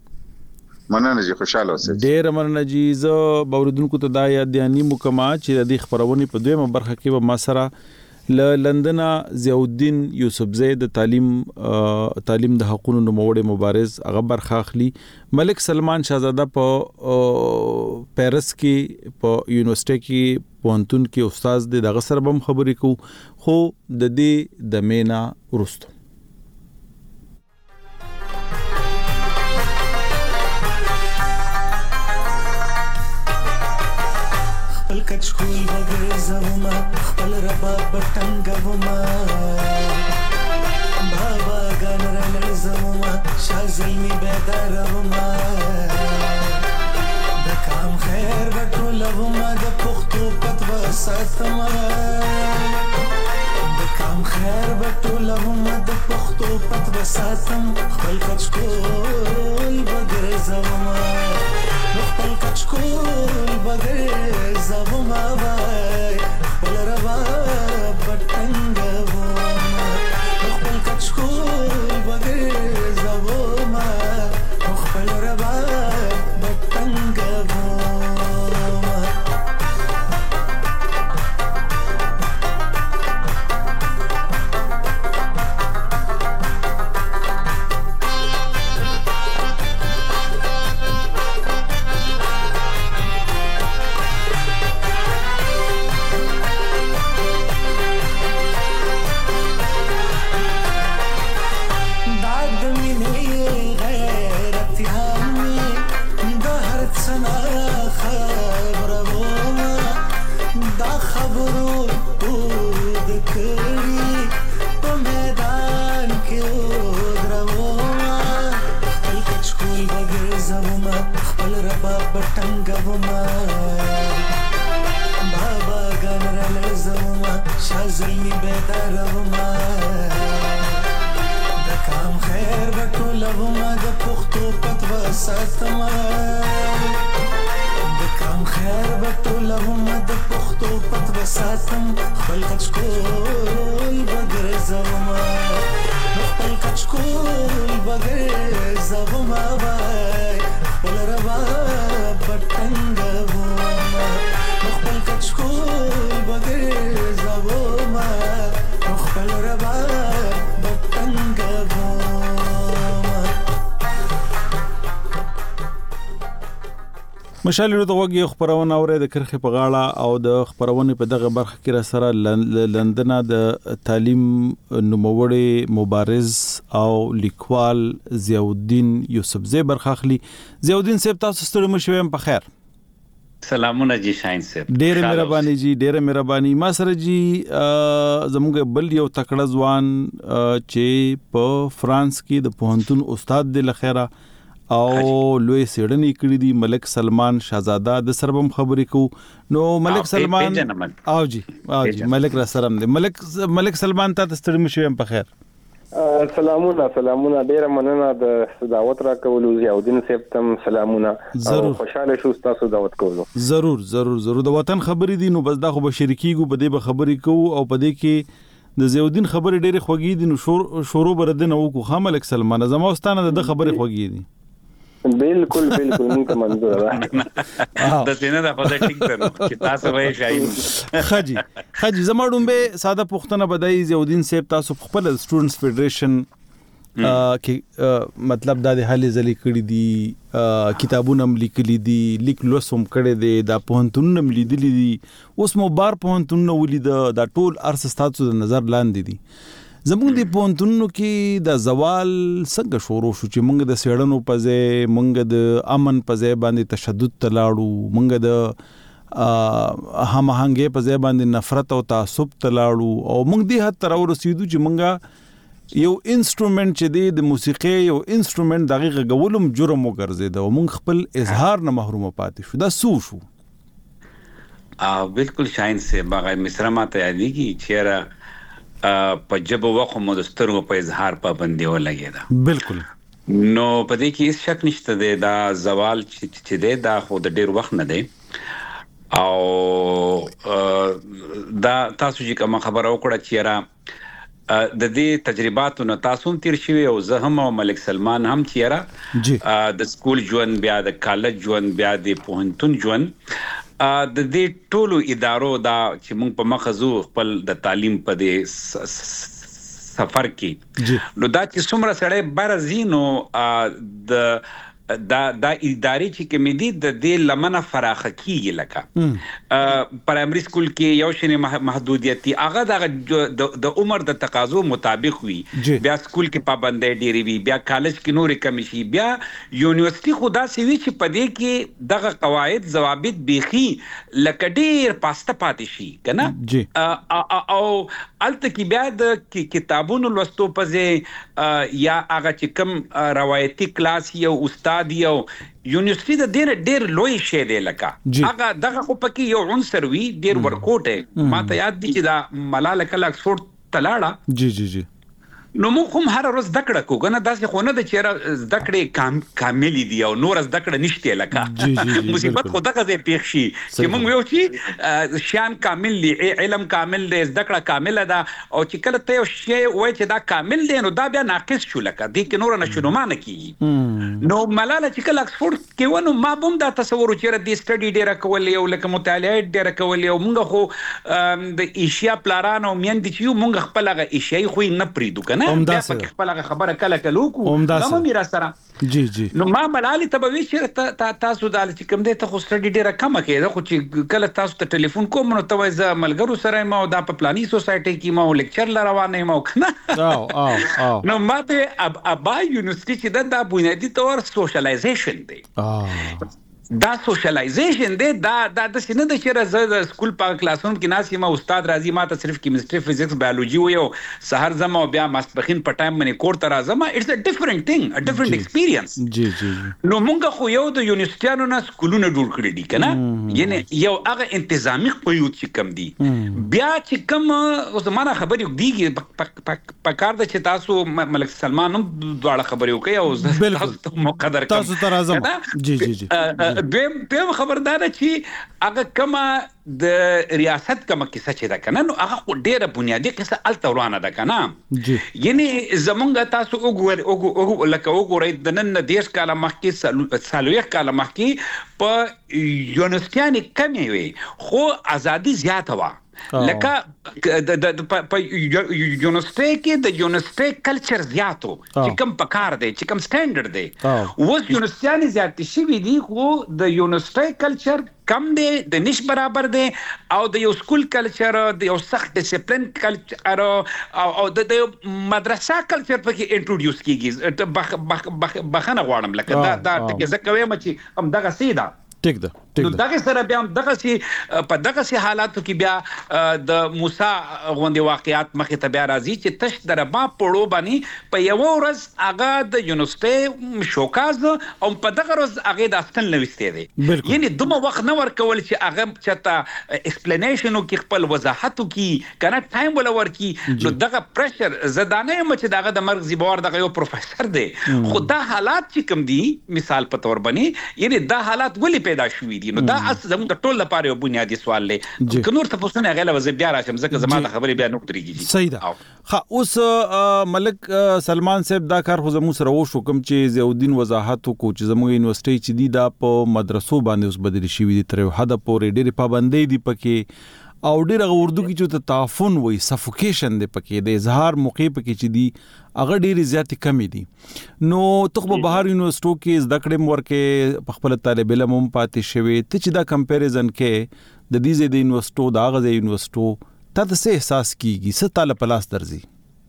مننه جی خوشاله اوسئ ډیر مننه جی زه باوردونکو ته دا یاد دی مکما چې د خبرونه په دویمه برخه کې به ما سره ل لندن ضیاءالدین یوسفزی د تعلیم تعلیم د حقوقو نوموړی مبارز هغه برخه اخلي ملک سلمان شاهزاده په پیرس کې په یونیورسيټي کې پوهنتون کې استاد دی دغه سره هم خبرې کو خو د دې د مینا ورستو کچکول بغیر زوما خپل رباب بټنګوما بابا ګان رل زوما شازلمی بیداروما د کام خیر وټولوما د پختو پتو ساتما د کام خیر وټولوما د پختو پتو ساتم خپل کچکول بغیر زوما خپل کچکول بغیر زوما بای خپل ربا بټنګوما خپل کچکول بغیر زوما خپل ربا بټنګوما مشال له دغه خبرونه اوري د کرخه په غاړه او د خبرونه په دغه برخه کې را سره لندن د تعلیم نوموړی مبارز او لیکوال ضیاءالدین یوسفزی برخه اخلي. ضیاءالدین صاحب تاسو ستړي مشوم په خیر. سلامونه جی شاهین صاحب. ډېر مهرباني جی ډېر مهرباني. ما سره جی زموږ بل یو تکړه ځوان چې په فرانس کې د پوهنتون استاد دی لخيره او لوی سیډنی کړی دی ملک سلمان شاهزاده د سربم خبرې کو نو ملک سلمان او جی او جی ملک را سلام دی ملک ملک سلمان ته ستړي مشوم په خیر. سلامونه سلامونه ډیره مننه د دعوت را کولو ضیاءالدین صاحب تم سلامونه او خوشاله شو تاسو دعوت کولو. ضرور ضرور ضرور د وطن خبرې دي نو بس دا خو به شریکیږو په دې به خبرې کوو او په دې کې د ضیاءالدین خبرې ډېرې خوږې دي نو شور شروع بردنه وکړو. خا ملک سلمان زما واستانه د خبرې خوږې دي. بالکل بالکل موږ ته منظور ده د سینې د خدای ټیک درو چې تاسو وایي شاهین خجی خجی زما ډومبه ساده پښتنه بدای ضیاءالدین صاحب تاسو خپل سټوډنټس فدریشن کې مطلب د حالي ځلې کړي دي کتابونه هم لیکلي دي لیک لوسم کړي دي د پوهنتون هم لیدلي دي اوس مو بار پوهنتون ولید د ټول ارس تاسو د نظر لاندې دي. زمونږ د پوهنتونونو کې د زوال څنګه شروع شو چې مونږ د سیړنو په ځای مونږ د امن په ځای باندې تشدد ته لاړو مونږ د هماهنګۍ په ځای باندې نفرت او تعصب ته لاړو او مونږ دې حد ته راورسېدو چې مونږ یو انسټرومنټ چې دی د موسیقي یو انسټرومنټ دغه غوولم جرم وګرځید او مونږ خپل اظهار نه محروم پاتې شو. دا سو شو ا بالکل شاهین سے باغ مصر ما ته یادېږي چې په جبه وخت مو د سترګو په اظهار پابندي ولګیدا. بالکل نو په دې کې هیڅ شک نشته دی دا زوال چې دی دا خو د ډیر وخت نه دی او دا تاسو چې کوم خبره وکړه چې را د دې تجرباتو نه تاسو تیر شوی او زه هم او ملک سلمان هم چې را د سکول ژوند بیا د کالج ژوند بیا د پوهنتون ژوند د دې ټولو ادارو دا چې موږ په مخزو خپل د تعلیم په دې سفر کې نو دا چې څومره سړی برزینو د دا د ادارې چې کمیدي د دې لمنه فراخه کیږي لکه پرایمري سکول کې یو شنه محدودیتي هغه د عمر د تقاضو مطابق وي بیا سکول کې پابندۍ ډېری وي بیا کالج کې نور کم شي بیا یونیورسيټي خدا سوي چې پدې کې دغه قواعد ضوابط بيخي لکه ډېر پاسته پاتې شي کنه او الته کې بیا د کتابونو لوستو پځه یا هغه چې کم روایتي کلاس یو استاد دیو یونیورسيټي د ډېر ډېر لوی شی دی لکه هغه دغه خو پکې یو عنصر وی ډېر ورکوټه ما ته یاد دي چې دا ملاله کله اکسفورد تلاړه جی جی جی نو موږ هم هر ورځ دکړه کوګنه داسې خو نه د چیرې دکړې کامل دي او نور از دکړه نشته لکه مصیبت خو دغه ځای پیښ شي چې موږ یو چې شان کامل دی علم کامل دی دکړه کامل ده او چې کله ته یو شی وای چې دا کامل دی نو دا بیا ناقص شو لکه دې کې نور نشو مانه کیږي. نو ملاله چې کله اکسفورد کې ونه ما بم دا تصور چې د سټډي ډیره کولې او لکه مطالعه ډیره کولې او موږ خو د ایشیا پلارانو مین دي چې موږ خپل هغه ایشیای خو نه پریدو کنه بیا پکې خپل خبره کله کله وکړو نو مې را سره جی جی نو ما ملالي ته به چې تاسو د چې کوم دې ته خو ستړي ډیره کم کېده خو چې کله تاسو ته ټلیفون کوم نو ته وای ز ملګرو سره ما دا په پلاني سوسايټي کې ما لیکچر ل روانه ما کنه او او او نو ماته ابا یونیورسيټي چې دا بنیادی تور سوشلایزیشن دی دا سوشلایزیشن دی دا د سینه د چیرې ز د سکول په کلاسونو کې ناسي ما استاد راځي ما ته صرف کیمستري فزکس بایولوژي ویو سحر زما بیا ماسپخین په ټایم باندې کور ته راځم اټس ا ډیفرنٹ ثینګ ا ډیفرنٹ ایکسپیرینس جی جی نو مونږ خو یو د یونیورسيټانو نه سکولونه جوړ کړی دي کنه یعنی یو هغه انتظامی قیود چې کم دي بیا چې کم زمانه خبرې دیږي په کار د چې تاسو ملک سلمان هم دواړه خبرې وکي او تاسو مقدر تاسو ته راځم جی جی جی دیم دیم خبردار چې هغه کما د ریاست کما کیسه چې دا کنه نو هغه ډیره بنیادی کیسه التورانه ده کنه یعنی زمونږ تاسو وګورئ او لکه وګورئ د نن دیش کاله مخکې سالويخ کاله مخکې په یونیورسيټي کمې وي خو ازادي زیاته و لکه د په یونیورسيټي کې د یونیورسيټي کلچر زیاتو چې کوم پکار دی چې کوم سټانډرډ دی اوس یونیورسيټي زیات شي وی دي خو د یونیورسيټي کلچر کم دی د نش برابر دی او د یو سکول کلچر د یو سخت ډیسپلین کلچر او د مدرسه کلچر پکې انټروډیوس کیږي بخنه غواړم لکه دا دا ټکي زکه وایم چې هم دغه سیدا ټیک ده ټیک ده دغه سره بیا دغه سي په دغه سي حالاتو کې بیا د موسی غوندي واقعیات مخه ته بیا راځي چې تش دربا پړو باندې په یو ورځ هغه د یونیورسيټي شوکاز او په دغه ورځ هغه د افتن لويسته دي یعنی دومره وخت نه ورکول چې هغه چته ایکسپلینیشن او خپل وضاحت کی کنه ټایم ولا ورکی نو دغه پريشر زدانه مچ دغه د مرغ زیبور دغه یو پروفیسور دی خو دا حالات چې کوم دي مثال په تور باندې یعنی دا حالات ولې پیدا شوې دي نو دا اصل زموږ د ټول لپاره یو بنیادی سوال دی که نور تاسو نه غلا وځي بیا راشم ځکه زما د خبرې بیا نو درېږي صحیح ده ها اوس ملک سلمان صاحب دا کار خو زموږ سره وشو کوم چې زیاودین وضاحت کو چې زموږ یونیورسيټي چې دی دا په مدرسو باندې اوس بدلی شوې دي تر حد پورې ډېری پابندۍ دي پکې او ډېر هغه اردو کې چې تعفن وای سفوکیشن دی پکې د اظهار موقع پکې چې دی هغه ډېری زیاتې کمی دي نو تخبه بهر یونیورسيټو کې زده کړې مور کې په خپل طالب علم هم پاتې شوی ته چې دا کمپیریزن کې د دې زید یونیورسيټو د هغه یونیورسيټو ته څه احساس کیږي څه طالب پلاس درځي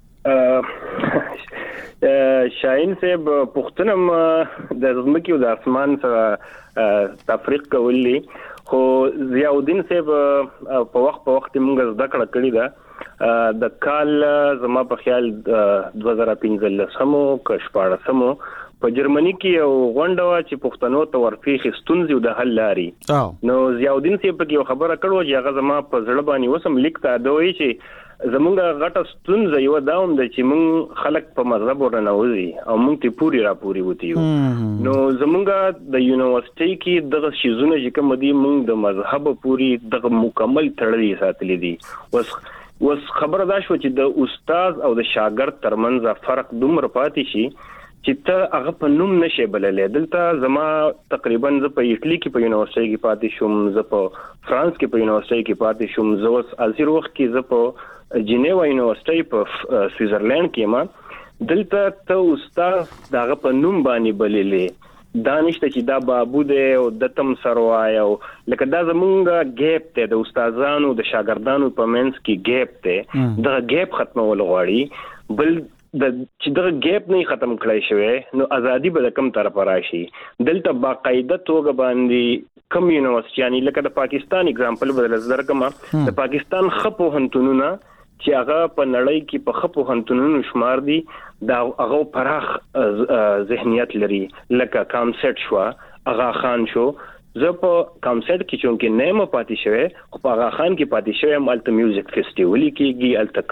شاهین صاحب پښتنم د زمکو د اسمان سره تفریق کولی خو ضیاءالدین صاحب په وخت په وخت موږ زده کړه کړې ده د کال زما په خیال دوه زره پنځه سمو کښپاړه سمو په جرمني کې یو غونډه وا چې پښتنو ته ورپېښې ستونزې د حل لاري نو ضیاءالدین صاحب په یو خبره کړو چې هغه زما په زړه باندې وسم لیکته دوی چې زمونږه غټه ستونزه یو داوم د چې مونږ خلک په مذهب ورنوځي او مونږ ته پوری را پوری وتیو نو زمونږه د یونیورسيټي کې دغه شیزونه چې کوم دي مونږ د مذهب پوری دغه مکمل تړلې ساتلې دي وس وس خبره دا شو چې د استاد او د شاګرد ترمنځ فرق دومره پاتې شي چې ته هغه په نوم نشي بللې دلته زما تقریبا ز په ایټلی کې په یونیورسيټي کې پاتې شوم ز په فرانس کې په یونیورسيټي کې پاتې شوم زه اوس ازیر وخت کې ز په جنیوا یونیورسيټي په سویټزرلند کې ما دلته ته استاد دغه په نوم باندې بللې دانشته چې دا بابو دی او د تم سروای او لکه دا زمونږ ګیپ ته د استادانو د شاګردانو په منځ کې ګیپ ته دا ګیپ ختمول غواړي بل د چې دا ګیپ نه ختم کړی شوی نو ازادي به کم طرف راشي دلته باقاعده توګه باندې کم یونیورسيټي لکه د پاکستان اگزامپل بدل زر کما د پاکستان خپو هنتونونه چې هغه په نړۍ کې په خپو هنتونونو شمار دي دا هغه پراخ ذهنیت لري لکه کامسټ شو اغا خان شو زه په کامسټ کې چونکې نیم پاتې شوی خو په اغا خان کې پاتې شوی مالته میوزیک فیسټیوال کېږي الته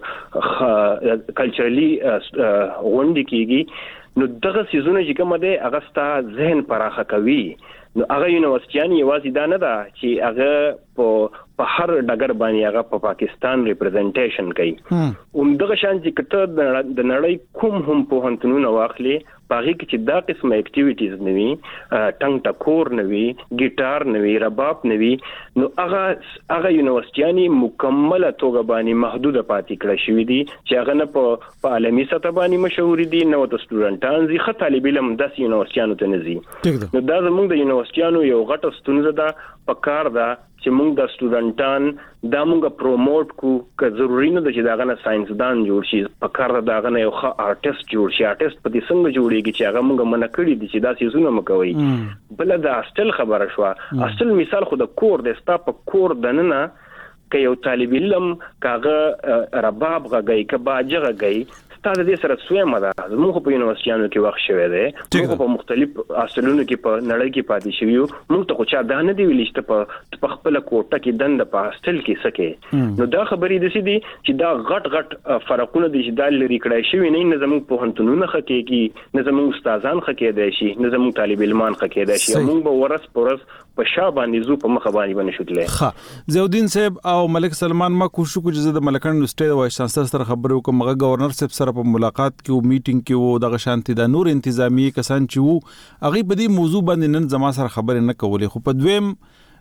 کلچر کلچرلی غونډې کېږي نو دغه سيزونه چې کوم ده هغه ستا ذهن پراخه کوي نو هغه یونیورسيټي یوازې دا نه ده چې هغه په په هر ډګر باندې هغه په پاکستان ریپرزنټیشن کوي هم دغه شان چې کته د نړۍ کوم هم په هنتونو واخلي باغی کې چې دا قسمه اکټیویټیز نوي ټنګ ټکور نوي ګیټار نوي رباب نوي نو هغه هغه یونیورسيټي مکمله توګه باندې محدود پاتې کړی شوی دي چې هغه نه په عالمي سطح باندې مشهور دي نو د سټوډنټان زی خط طالب علم د یونیورسيټي ته نزي نو دا زموږ د یونیورسيټي یو غټه ستونزه ده په کار ده چې موږ د سټوډنټان دا موږ پروموټ کو که ضروري نه ده چې داغه نه ساينسدان جوړ شي په کار داغه نه یو ښه آرټیست جوړ شي آرټیست په دې څنګه جوړيږي چې هغه موږ منع کړی دي چې دا سيزونه مکوي بل دا اصل خبره شو اصل مثال خو د کور د ستا په کور دننه که یو طالب علم کاغه رباب غږی که باجه غږی ستاسو د سره سویمه ده موږ په یونیورسيټیانو کې وخت شوی دی موږ په مختلف اصلونو کې په نړۍ کې پاتې شویو موږ ته خو چا دا نه دی ویل چې په خپل کوټه کې دند په اصل کې سکے نو دا خبرې د سې دي چې دا غټ غټ فرقونه دي چې د لري کړای شوی نه نه زموږ په هنتونو خکېږي نه زموږ استادان خکې دی شي نه زموږ طالب علمان خکې دی شي موږ به ورس پرس په شا باندې زو په مخ باندې باندې شوتلې ها ضیاءالدین صاحب او ملک سلمان ما کوشش کوم چې د ملکان یونیورسيټي وایس چانسلر سره خبرو کوم هغه گورنر صاحب سره په ملاقات کې او میټینګ کې وو دغه شانتي د نور انتظامی کسان چې وو هغه په دې موضوع باندې نن زما سره خبرې نه کولې خو په دویم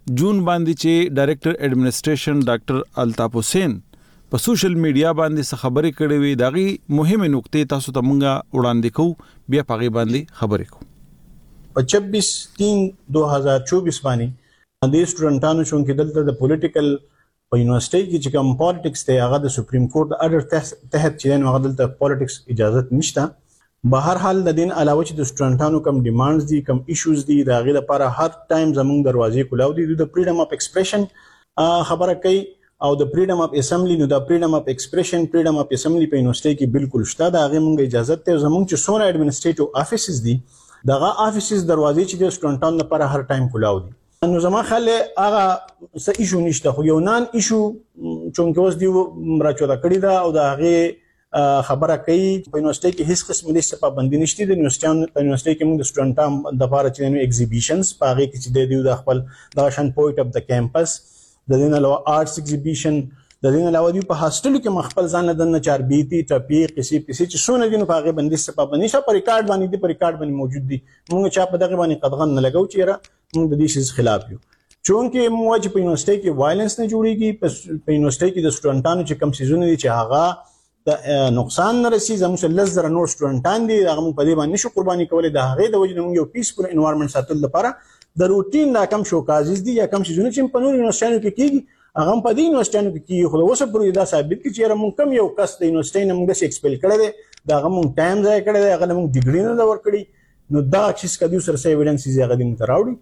جون باندې چې ډایریکټر ایڈمنسټریشن ډاکټر الطاف حسین په سوشل میډیا باندې څه خبرې کړې وي داغي مهمه نقطې تاسو ته مونږه وړاندې کوو بیا پاغي باندې خبرې کوو. په چھبیس تین دو هزار چوبیس باندې د سټوډنټانو چونکې دلته د پولیټیکل په یونیورسيټي کې چې کوم پالیټکس ته هغه د سپریم کورټ د اډر تحت چې نو هغه دلته پالیټکس اجازه نشته. بهر حال د دین علاوه چې د سټوډنټانو کوم ډیمانډز دي کوم ایشوز دي دا غي لپاره هر ټایم زموږ دروازې کلاو دي د فریډم اف ایکسپریشن خبره کوي او د فریډم اف اسمبلی نو د فریډم اف ایکسپریشن فریډم اف اسمبلی په یونیورسيټي کې بالکل شته دا غي مونږ اجازه ته زموږ چې سونه ایڈمنسټریټیو افیسز دي دغه افیسز دروازې چې د سټوډنټانو لپاره هر ټایم کلاو دي. نو زما خل هغه څه ایشو نشته خو یو نان ایشو چونکه اوس دی راچودا کړی دا او دا هغه خبره کوي په یونیورسيټي کې هیڅ قسم د پابندي نشته د یونیورسيټي په یونیورسيټي کې موږ د سټوډنټانو د لپاره چې نو ایگزیبیشنز پاره کې چې د دیو د خپل د شان پوینټ اف د کیمپس د دین علاوه آرټس ایگزیبیشن د دین علاوه دی په هاستلو کې مخبل ځان د چار بیتی ټپی قصې پسې چې سونه دین په هغه باندې څه پابندي شته په ریکارډ باندې دی په ریکارډ باندې موجود دي موږ چا په دغه باندې قدغن نه لګاو چې را موږ د دې شي خلاف یو چونکه موږ چې په یونیورسيټي کې وایلنس نه جوړیږي په یونیورسيټي کې د سټوډنټانو چې کم سيزونه دي چې هغه د نقصان نه رسي زموږ لزر نور سټوډنټان دي هغه موږ په دې باندې نشو قرباني کولای د هغه د وجه موږ یو پیسفل انوایرنمنت ساتل لپاره د روټین دا کم شوکازز دي یا کم سيزونه چې په نور یونیورسيټانو کې کیږي هغه په دې یونیورسيټانو کې کیږي خو اوس پرې دا ثابت کی چې موږ کم یو کس د یونیورسيټي نه موږ ایکسپل کړی دی دا موږ ټایم ځای کړی دی هغه موږ ډیګری نه ور کړی نو دا چې کدي سره سه ایویډنس یې هغه دې متراوړي.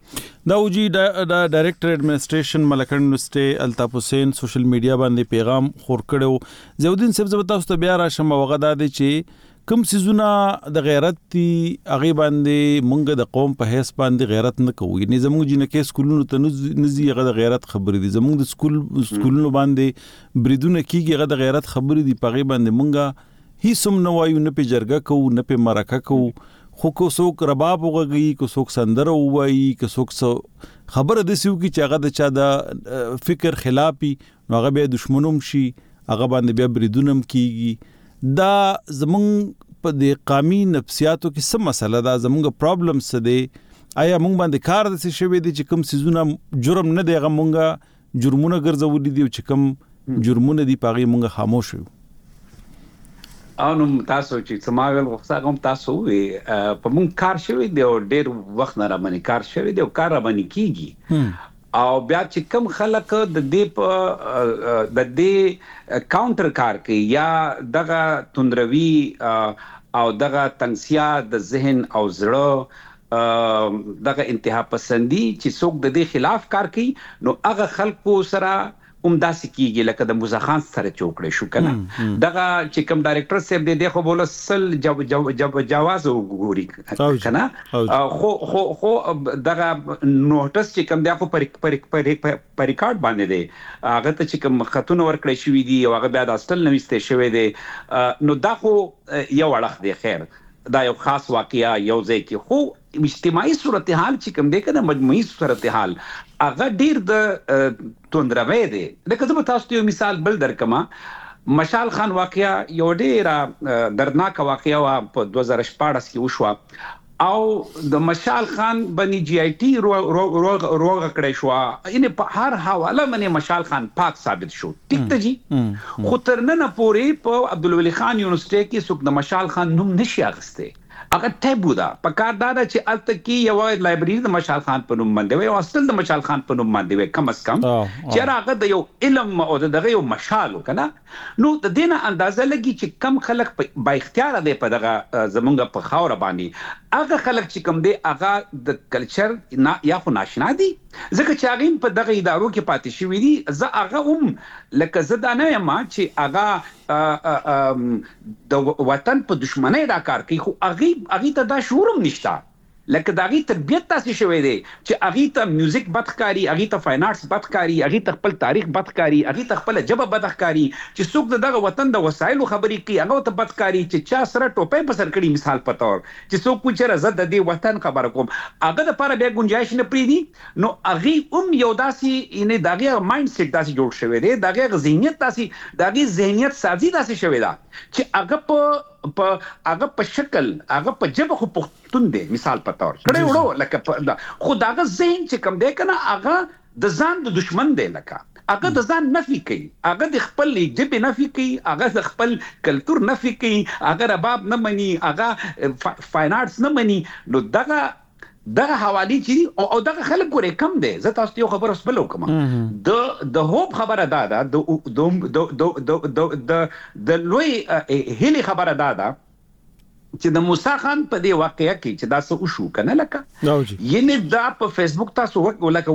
دا وجی دا ډایریکټر ایڈمنسټریشن ملکن یونیورسيټي الطاف حسین سوشل میډیا باندې پیغام خور کړو زودین صاحب زبتا تاسو ته بیا راشم وغه دا دي چې کوم سيزونه د غیرت دی هغه باندې مونږ د قوم په حساب باندې غیرت نه کوو یعنی زموږ جنہ کې سکولونو ته نزي هغه د غیرت خبرې دي زموږ د سکول سکولونو باندې بریدونه کیږي هغه د غیرت خبرې دي پغه باندې مونږه هیڅ هم نه وایو نه په جرګه کوو نه په مرکه کوو خو کو څوک رباب وغږی کو څوک سندره وایي کو څوک خبره د سیو کی چې هغه د چا د فکر خلافي نو هغه به دشمنوم شي هغه باندې بیا بریدونم کیږي دا زمونږ په د قومي نفسیاتو کې څه مسله ده زمونږ پرابلم څه دی آیا مونږ باندې کار د څه شوی دی چې کوم سيزونه جرم نه دی هغه مونږه جرمونه ګرځولې دي چې کوم جرمونه دي پاغي مونږه خاموش یو. انو تاسو چې سماویل غوښتل کوم تاسو وي په مونږ کار شوی دی او ډېر وخت نه را باندې کار شوی دی او کار را باندې کیږي او بیا چې کم خلک د دې په د دې کاونټر کار کوي یا دغه توندروي او دغه تنگسیا د ذهن او زړه دغه انتها پسندي چې څوک د دې خلاف کار کوي نو هغه خلکو سره اومداسي کیږي لکه د موزخان سره چوکړې شو کنه دغه چې کوم ډایریکټر صاحب دې د خو بوله سل جب جب جواز وګوري کنه خو خو خو دغه نوټس چې کوم د خو پر پر پر ریکارډ باندې دی هغه ته چې کوم خطونه ورکړې شوې دي او هغه بیا د اصل نوښته شوی دی نو دا خو یو اړخ دی خیر دا یو خاص واقعیا یو ځای کې خو اجتماعي صورتحال چې کوم دی کنه مجموعي صورتحال هغه ډیر د توندروي دی لکه زه تاسو ته یو مثال بل درکما مشال خان واقعیا یو ډیر دردناک واقعیا په دوه زره شپږ کې وشو او د مشال خان بني جی آی ټي روغ روغ کړی شو ان په هر حواله باندې مشال خان پاک ثابت شو ټیک ته جی خو تر نن پورې په عبدالولي خان یونیورسيټي کې څوک د مشال خان نوم نشي اخسته هغه ټیبو دا په کار دا چې الته کې یو لایبرری د مشال خان په نوم باندې وي او اصل د مشال خان په نوم باندې وي کم از کم چې هغه د یو علم او دغه یو مشال کنه نو د دینه اندازه لګي چې کم خلک با اختیار دي په دغه زمونږ په خاور باندې هغه خلک چې کم دي هغه د کلچر یا خو ناشنا دي ځکه چې هغه په دغه ادارو کې پاتې شوی دي زه هغه هم لکه زه دا نه یم چې هغه د وطن په دشمنی دا کار کوي خو هغه هغه ته دا شعورم نشته لکه دا غي تربيت تاسو شوي دي چې هغه ته میوزیک بدخکاری هغه ته فاین آرټس بدخکاری هغه ته خپل تاریخ بدخکاری هغه ته خپل جبه بدخکاری چې څوک دغه وطن د وسایلو خبرې کوي هغه ته بدخکاری چې چا سره ټوپې په سر کړی مثال په تور چې څوک کوچره زد د دې وطن خبر کوم هغه د لپاره بیا گنجائش نه پریدي نو هغه هم یو داسي ان دغه مایند سیټ داسي جوړ شوی دی دغه ذهنیت داسي دغه ذهنیت سازي داسي شوی دا چې هغه په په هغه په شکل هغه په جبه خو پښتون دی مثال په تور کړه وړو لکه خو داغه ذهن چې کم دی کنه هغه د ځان د دشمن دی لکه هغه د ځان نفي کوي هغه د خپل جبه نفي کوي هغه د خپل کلچر نفي کوي هغه رباب نه مني هغه فاین آرټس نه مني نو دغه دغه حوالی چې او دغه خلک ګورې کم دی زه تاسو یو خبر اوس بل وکم د د هوپ خبره دا ده د د د د لوی هلي خبره دا ده چې د موسی خان په دې واقعیا کې چې دا څه وشو کنه لکه یعنی دا په فیسبوک تاسو ولکه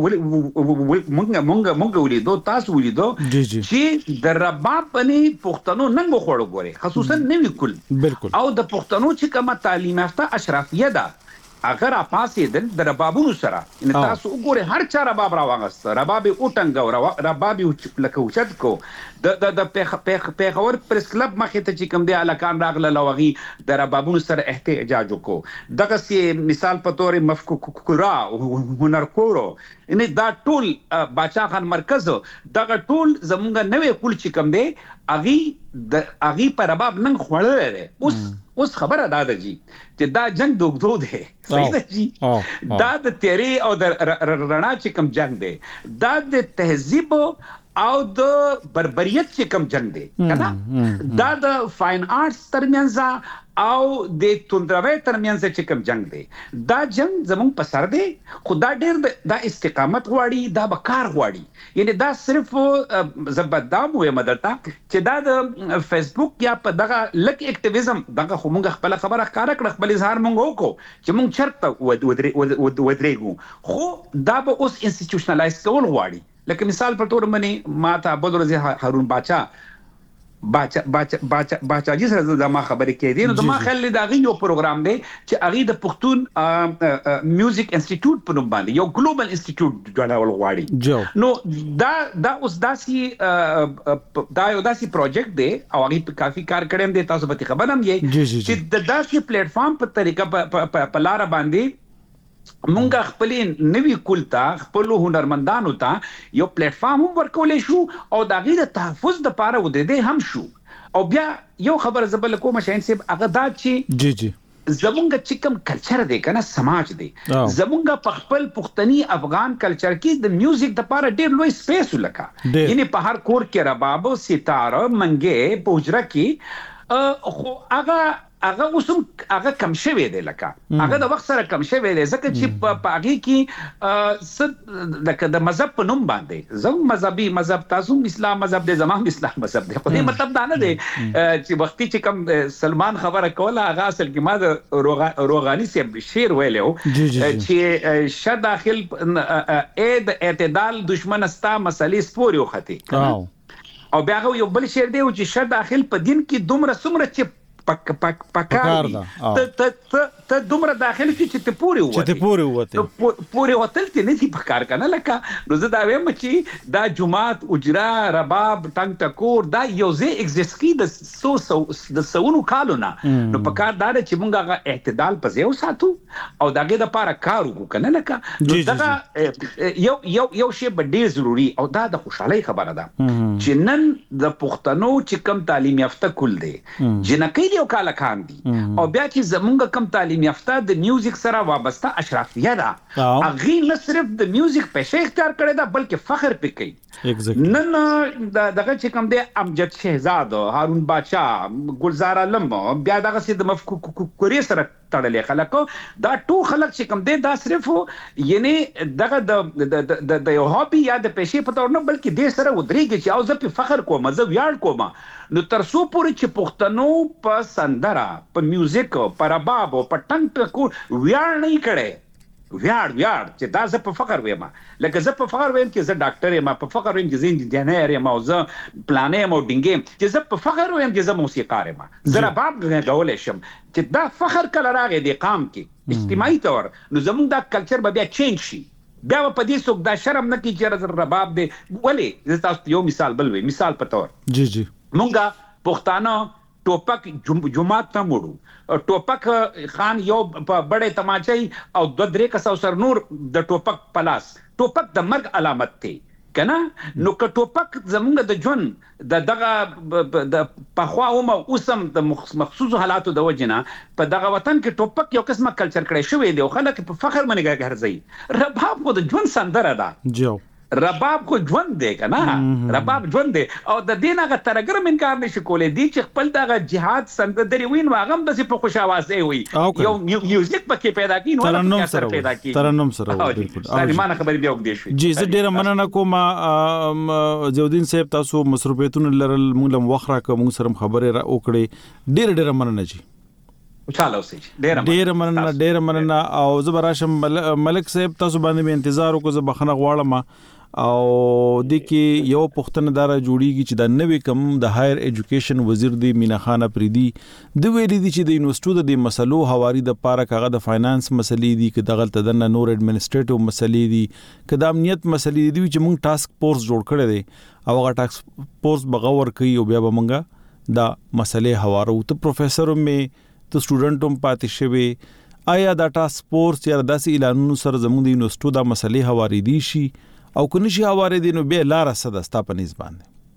مونږ مونږ مونږ ولیدو تاسو ولیدو چې د رباب باندې پښتنو ننګ خوړو ګوري خصوصا نوی کول او د پښتنو چې کومه تعلیم یافته اشرافیه ده اگر اپاسې د د ربابونو سره ان تاسو وګورئ هر چا رباب راوغست رباب اوټنګ رباب لکه اوچت کو د د د پیښور پریس کلب مخې ته چې کوم دی الکان راغله لوغي د ربابونو سره احتجاج وکړو دغه سي مثال په تور مفکورا هنر کورو ان دا ټول باچا خان مرکز دغه ټول زمونږ نوې کول چې کوم دی اغي د اغي پر رباب نن خوړل لري اوس اوس خبره دا ده جی چې دا جنگ دوغدو دی صحیح ده جی دا د تیری او د رڼا چې کوم جنگ دی دا د تهذیب او د بربریت چې کوم جنگ دی کنه دا د فاین آرټس ترمنځ او د توندروي ترمنځ چې کوم جنگ دی دا جنگ زمون په سر دی خدا ډیر دا استقامت غواړي دا بکار غواړي یعنی دا صرف زبردام وې مدرتا چې دا د فیسبوک یا په دغه لک اکټیویزم دغه خو موږ خپل خبره ښکارا کړ خپل اظهار موږ وکړو چې موږ چرته ودرېګو خو دا به اوس انسټیټیوشنلایز کول غواړي لکه مثال په تور باندې ما ته ابو درزي هارون باچا باچا باچا باچا باچا جی سره د ما خبرې کې دي نو د ما خل دا غي یو پروګرام دی چې اغي د پښتون میوزیک انسټیټیوټ په نوم باندې یو ګلوبل انسټیټیوټ جوړول غواړي نو دا دا اوس داسي دا یو داسي پروجیکټ دی او اغي کافي کار کړم دی تاسو به خبر هم یې چې د داسي پلیټ فارم په طریقه په لار باندې مونږه خپل نوی کولتا خپل هنرمندانو ته یو پلیټ فارم ورکولې شو او دا غي د تحفظ د پاره و دې هم شو او بیا یو خبر زبل کوم شاین صاحب هغه دا چې جی جی زمونږ چې کوم کلچر دی کنه سماج دی زمونږ په خپل پښتني افغان کلچر کې د میوزیک د پاره ډېر لوی سپیس ولکا یعنی په هر کور کې رباب ستار منګه پوجره کې خو هغه هغه اوسم هغه کم شوی دی لکه هغه د وخت سره کم شوی دی ځکه چې په هغه کې څه لکه د مذهب په نوم باندې زم مذهبي مذهب تاسو اسلام مذهب دی زمام اسلام مذهب دی خو دې مطلب دا نه دی چې وختي چې کم سلمان خبره کوله هغه اصل کې ما د روغانی سیب شعر ویلو چې ش داخل اې د اعتدال دشمن استا مسلې سپوري وختي او بیا یو بل شعر دی چې ش داخل په دین کې دومره سمره چې پک پک پکار ته ته ته دومره داخل شي چې ته پوری وته چې ته پوری وته پوری وته ته نه دي پکار کنه لکه نو زه دا وایم چې دا جمعات اجرا رباب ټنګ ټکور دا یو ځای ایگزیست کی د سو سو د سونو کالونه نو پکار دا چې مونږه اعتدال په ځای وساتو او داګه د پاره کار وکړو کنه لکه دا یو یو یو شی به ډیر ضروری او دا د خوشحالي خبره ده چې نن د پښتنو چې کم تعلیم یافته کول دي جنکې یو کال کان دي او بیا چې زمونږ کم تعلیم یافته د میوزیک سره وابسته اشرافیه ده اغه نه صرف د میوزیک پېښه اختیار کړی دا بلکې فخر پې کوي نن دغه چې کم دی امجد شهزاد هارون باچا گلزار علم بیا دغه سي د مفکوري سره تړلې خلک دا ټول خلک چې کم دی دا صرف یعنی دغه د د یو هابي یا د پېښې په تور نه بلکې د سره ودرېږي چې او زه په فخر کوم زه ویاړ کوم نو تر څو پورې چې پښتنو په سندره په میوزیک په رباب او په ټنګ ټکور ویاړ نه کړي ویاړ ویاړ چې دا زه په فخر وایم لکه زه په فخر وایم چې زه ډاکټر یم په فخر وایم چې زه انجینر یم او زه پلانې یم او ډینګ چې زه په فخر وایم چې زه موسیقار یم زه رباب غږولی شم چې دا فخر کله راغی د قام کې اجتماعي طور نو زموږ دا کلچر به بیا چینج شي بیا په دې څوک دا شرم نه کوي چې رباب دی ولې زه تاسو یو مثال بل وی مثال په تور جی جی مونږه پښتانه ټوپک جمعات ته موړو ټوپک خان یو په بڑے تماچای او د درې کسو سر نور د ټوپک پلاس ټوپک د مرګ علامت دی کنه نو کټوپک زمونږ د ژوند د دغه د پخوا او اوسم د مخصوص حالاتو د وجنه په دغه وطن کې ټوپک یو قسمه کلچر کړی شوی دی او خلک په فخر باندې ګرځي. رباب خو د ژوند سندره ده جو رباب خو ژوند دی کنه رباب ژوند دی او د دین هغه ترګر من کار نشي کولای دی چې خپل دغه جهاد سندري وین واغم د په خوش आवाज دی وي یو میوزیک پکې پیدا کین ترنم سره ترنم سره بالکل سليمان خبرې بیا وګدې شو. جی زه ډیر مننه کوم زیودین صاحب تاسو مصروفیتونه لرل مولم وخره کوم سره خبرې را وکړې ډیر ډیر مننه جی. چالو سي ډیر ډیر مننه ډیر مننه او زبراشم ملک صاحب تاسو باندې به انتظار وکړو زه بخنه غواړم او د کې یو پښتنه دارا جوړیږي چې د نوې کم د هایر ایجوکیشن وزیر دی مینا خان افریدي د ویلي دي چې د یونیورسيټو د مسلو حواري د پاره کاغه د فاینانس مسلې دي ک دغه تدن نور ایڈمنسټریټیو مسلې دي ک د امنیت مسلې دي چې موږ ټاسک فورس جوړ کړی دی او هغه ټاسک فورس بغور کوي او بیا به موږ دا مسلې حوارو ته پروفیسور مې ته سټوډنټوم پاتې شوی آیا دا ټاسک فورس یا داسې اعلانونو سره زموږ د یونیورسيټو د مسلې حواري دي شي او کني شي حواله دي نو به لار صد استا په نسبت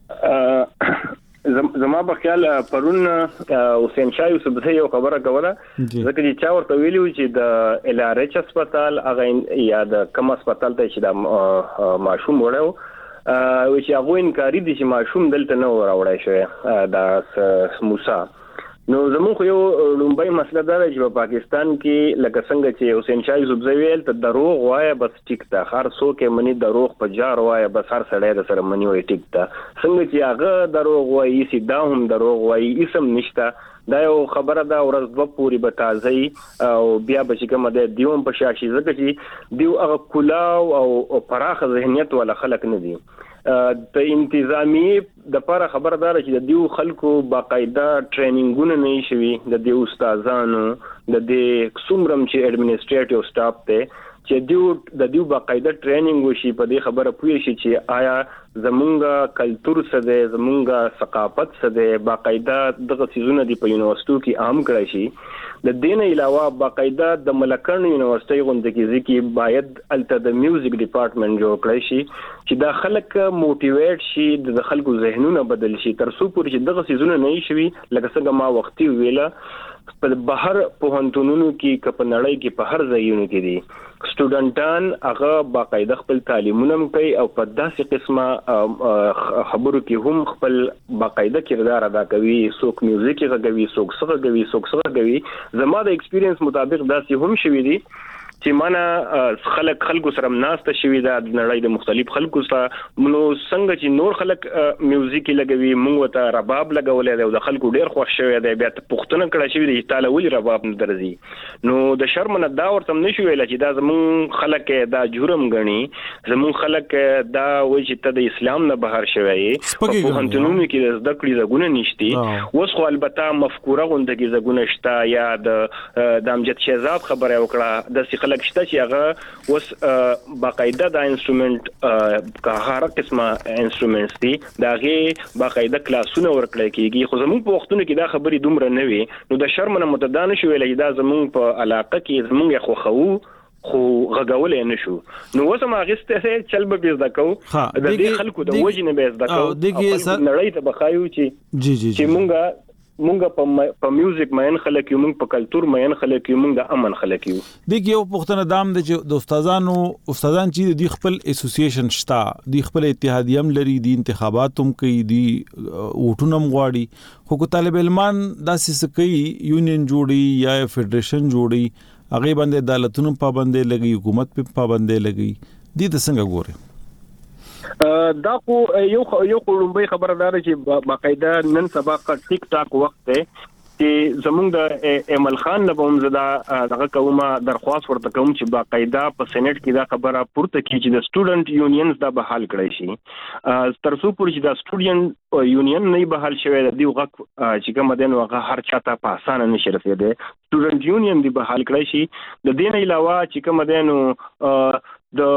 زما په خیال پرون حسین شاه یوسف زه یو خبره کوله ځکه چې چا ورته ویلو چې د ال ار ایچ هسپتال هغه یا د کم هسپتال ته چې د ماشوم وړو او چې هغه انکاري دي چې ماشوم دلته نه راوړای شوی د موسی نو زموږ خو یو لومبای مسله دا چې په پاکستان کې لکه څنګه چې حسین شاه یوسف زویل ته دروغ وایي بس ټیک ته هر څوک منی دروغ په جار وایي بس هر سړی د سره منی وایي ټیک ته څنګه چې هغه دروغ وایي سیدا هم دروغ وایي اسم نشته دا یو خبره دا ورځ دوه پوری به تازه او بیا به چې کوم د دیوم په شاشي ځکه چې دیو هغه کلاو او پراخ ذهنیت ولا خلق نه دي د انتظامی د لپاره خبردار چې د دیو خلکو باقاعده ټریننګونه نه شوي د دیو استادانو د دې څومره چې ایڈمنسټریټیو سټاف ته چې دیو د دیو باقاعده ټریننګ وشي په دې خبره پوي شي چې آیا زمونږه کلچر څه دی زمونږه ثقافت څه دی باقاعده دغه سيزونه دی په یونیورسيټو کې عام کړی شي. د دین علاوه باقاعده د ملکن یونیورسيټي غونډه کې باید الته د میوزیک ډپارټمنټ جوړ کړی شي چې د خلک موټیویټ شي د خلکو ذهنونه بدل شي تر څو پورې چې دغه سيزونه نه شي لکه څنګه ما وختي ویله په بهر پوهنتونونو کې کپ نړۍ کې په هر ځایونو کې دي سټوډنټان هغه باقاعده خپل تعلیمونه کوي او په داسې قسمه خبرو کې هم خپل باقاعده کردار ادا کوي څوک میوزیک غږوي څوک څه غږوي څوک څه غږوي زما د ایکسپیرینس مطابق داسې هم شوي دي چې معنا خلک خلکو سره ناسته شوي دا د نړۍ د مختلف خلکو سره نو څنګه چې نور خلک میوزیک لګوي موږ ته رباب لګولې دی او د خلکو ډیر خوښ شوی دی بیا پښتنه کړه شوی دی تعالی ولې رباب نه درځي نو د شرم نه دا ورته نشو ویل چې دا زمون خلک دا جرم غني زمون خلک دا وایي چې ته د اسلام نه بهر شوی په هنتونو کې د زده کړې زګونه نشتی اوس خو البته مفکوره غونډه کې زګونه شته یا د د امجد شهزاد خبره وکړه د خلک شته چې هغه اوس باقاعده د انسټرومنت کا هر قسمه انسټرومنټس دي داغه باقاعده کلاسونه ورکړل کیږي خو زموږ په وختونو کې دا خبرې دومره نه وي نو د شرم نه متدان شو ویلې دا زموږ په علاقه کې زموږ خو خو خو غغولې نشو نو اوس ما غسته چل به زده کو د دې خلکو د وجه نه به زده کو نړۍ ته بخایو چې جی جی چې مونږه مونږ په میوزیک مېن خلک یو مونږ په کلچر مېن خلک یو مونږ د امن خلک یو د یو پښتنه دام د استادانو استادان چې د خپل اسوسییشن شتا د خپل اتحادیه هم لري د انتخابات هم کوي د وټونم غواړي خو کو طالب علمان داسې کوي یونین جوړي یا فدریشن جوړي هغه باندې عدالتونو پابندې لګي حکومت په پابندې لګي د دې څنګه ګوري دا خو یو یو لومبۍ خبردار چې باقاعده نن سبا کا ټیک ټاک وخت دی چې زمونږ د امل خان نه بوم زدا دغه کومه درخواست ورته کوم چې باقاعده په سېنات کې دا خبره پورته کیږي چې د سټوډنټ یونینز دا بحال کړی شي تر څو پورې چې دا سټوډنټ یونین نه بحال شوی دی هغه چې کوم دین هغه هر چاته په اسانه نشي رسیدي سټوډنټ یونین دی بحال کړی شي د دین علاوه چې کوم دین د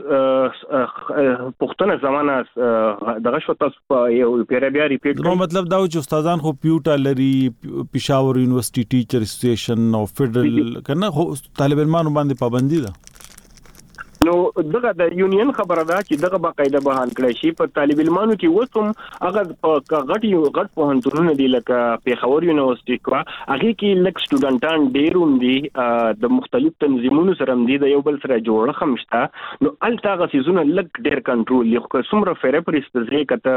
پښتنه زمانہ دغه شو تاسو یو پیره بیا ریپیټ نو مطلب دا چې استادان خو پیوټا لري پېښور یونیورسيټي ټیچر اسوسییشن او فدرل کنه خو طالب علمانو باندې پابندي ده نو دغه د یونین خبره ده چې دغه باقاعده بحال کړی شي په طالب علمانو کې وسوم هغه غټي غټ پوهنتونونه دي لکه پیښور یونیورسيټي کا هغه کې لک سټوډنټان ډیروم دي د مختلف تنظیمونو سره دي د یو بل سره جوړه خمشته نو الټاغه سيزونه لک ډیر کنټرول یو کومره فیرپریست زه کته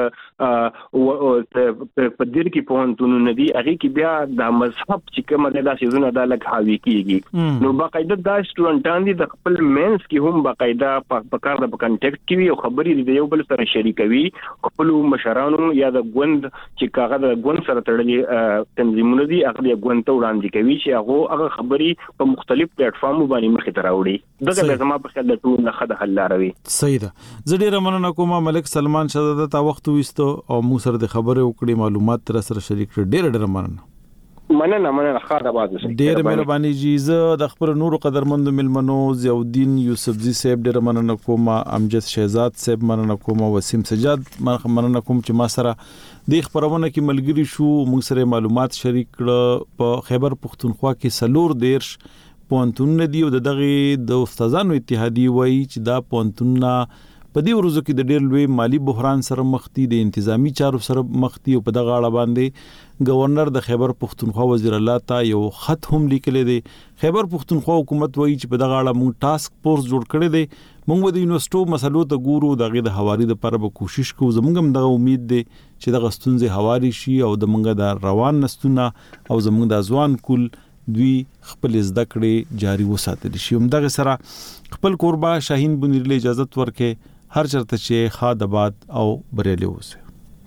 په دیر کې پوهنتونونه دي هغه کې بیا د مذهب چې کومه د سيزونه د لک حاوی کیږي نو باقاعده د سټوډنټان دي د خپل مینس کې هم باقاعده په کار د کنټیکټ کې او خبرې د یو بل سره شریکوي خپل مشرانو یا د غوند چې کاغه د غوند سره تړلي تنظیمونه دي هغه د غوند ته وړاندې کوي چې هغه هغه خبرې په مختلف پلیټ فارم باندې مخې ته راوړي دغه زما په خیال د ټول نه خد حل راوي صحیح ده زه ډیره مننه کوم ملک سلمان شهزاده تا وخت وستو او مو سره د خبرې وکړې معلومات تر سره شریک کړ ډیره ډیره مننه مننه مننه خاطر باز ډیر مهرباني جی زه د خبر نور قدرمند ملمنو ضیاءالدین یوسفزی صاحب ډیر مننه کوم امجد شهزاد صاحب مننه کوم وسیم سجاد مننه کوم چې ما سره د خبرونه کې ملګری شو موږ سره معلومات شریک کړ په خیبر پختونخوا کې سلور دیرش پونتون دی او دغه د استادانو اتحادیه وایي چې دا پونتونه په دې ورځو کې د ډېر لوی مالی بحران سره مخ دي د انتظامی چارو سره مخ دي او په دغه اړه باندې گورنر د خیبر پختونخوا وزیر الله ته یو خط هم لیکلی دی خیبر پختونخوا حکومت وایي چې په دغه اړه موږ ټاسک فورس جوړ کړی دی موږ د یونیورسيټو مسلو ته ګورو دغه د حواري د لپاره به کوشش کوو زموږ هم دغه امید دی چې دغه ستونزې حواري شي او د موږ د روان نستونه او زموږ د ځوان کول دوی خپل زده کړې جاری وساتل شي هم دغه سره خپل قربا شاهین بنیر له اجازه ورکې هر چرته چې خادباد او بریلی اوسه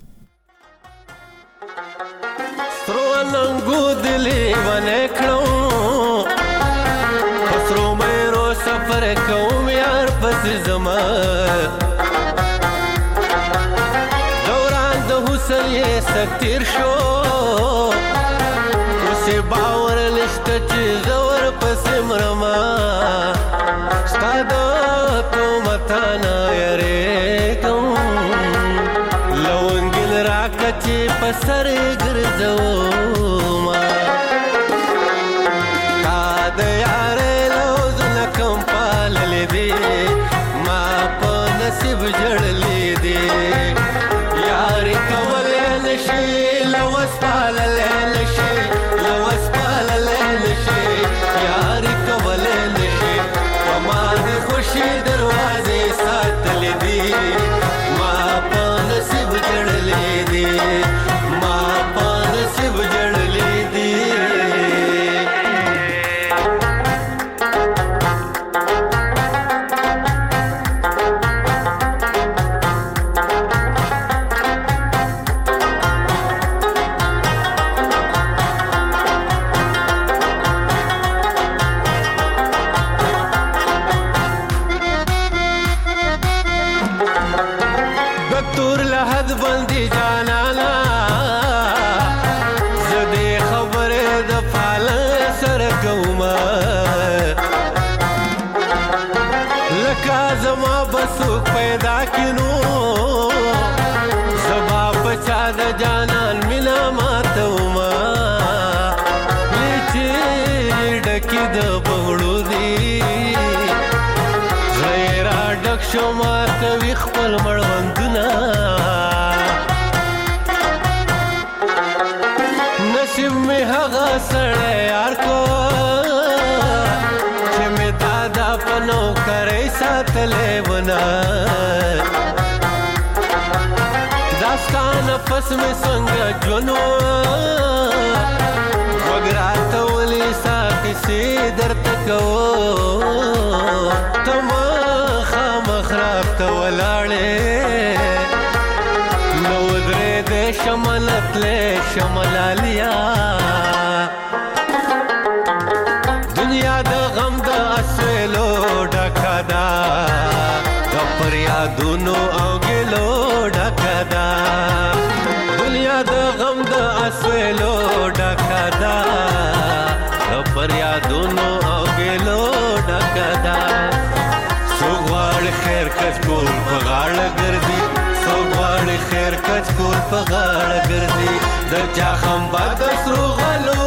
سترو ننګو دلی ونه کړو پسرو مېرو سفر کوم یار پس زما دوران د حسن یې ستیر شو اوسه باور نشته چې زور پس مرما ستاده تو متانا پسر ګرځو ما تا د یار لوز نکم پاللې دي ما په نصیب جړلې دي یار کولې نشي لوس پاللې نشي لوس پاللې نشي یار کولې نشي په ما د خوشي دروازې ساتلې دي ما په نصیب جړلې دي شما کوي خپل مړوندونه نصیب می هغه سړی یار کو چې می دادا پنو کرے ساتلې ونا داستان پس می څنګه جنو وګرات ولي ساتي سي درته کو تم خراب ته ولاړې نو درې د شملت له شملالیا دنیا د غم د اسلو ډکدا د پریادونو او ګلو ډکدا دنیا د غم د اسلو ډکدا د پریادونو او ګلو ډکدا خیر کچ کول په غاړه ګرځي سوغواړي خیر کچ کول په غاړه ګرځي د چا خمبا د سرو غلو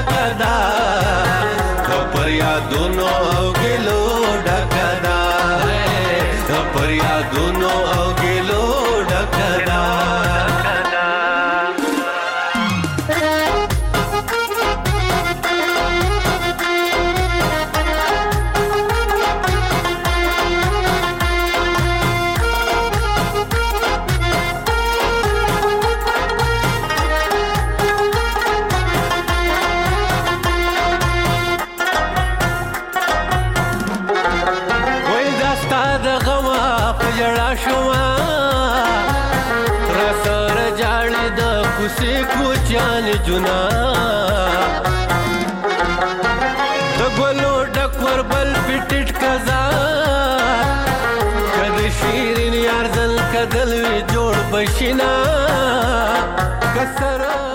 ډکدا د پر یادونو او ګلو ډکدا جنا دګلو ډکور بل پټټ کزا کد شیرین یار زل کدل وی جوړ بشینا کسر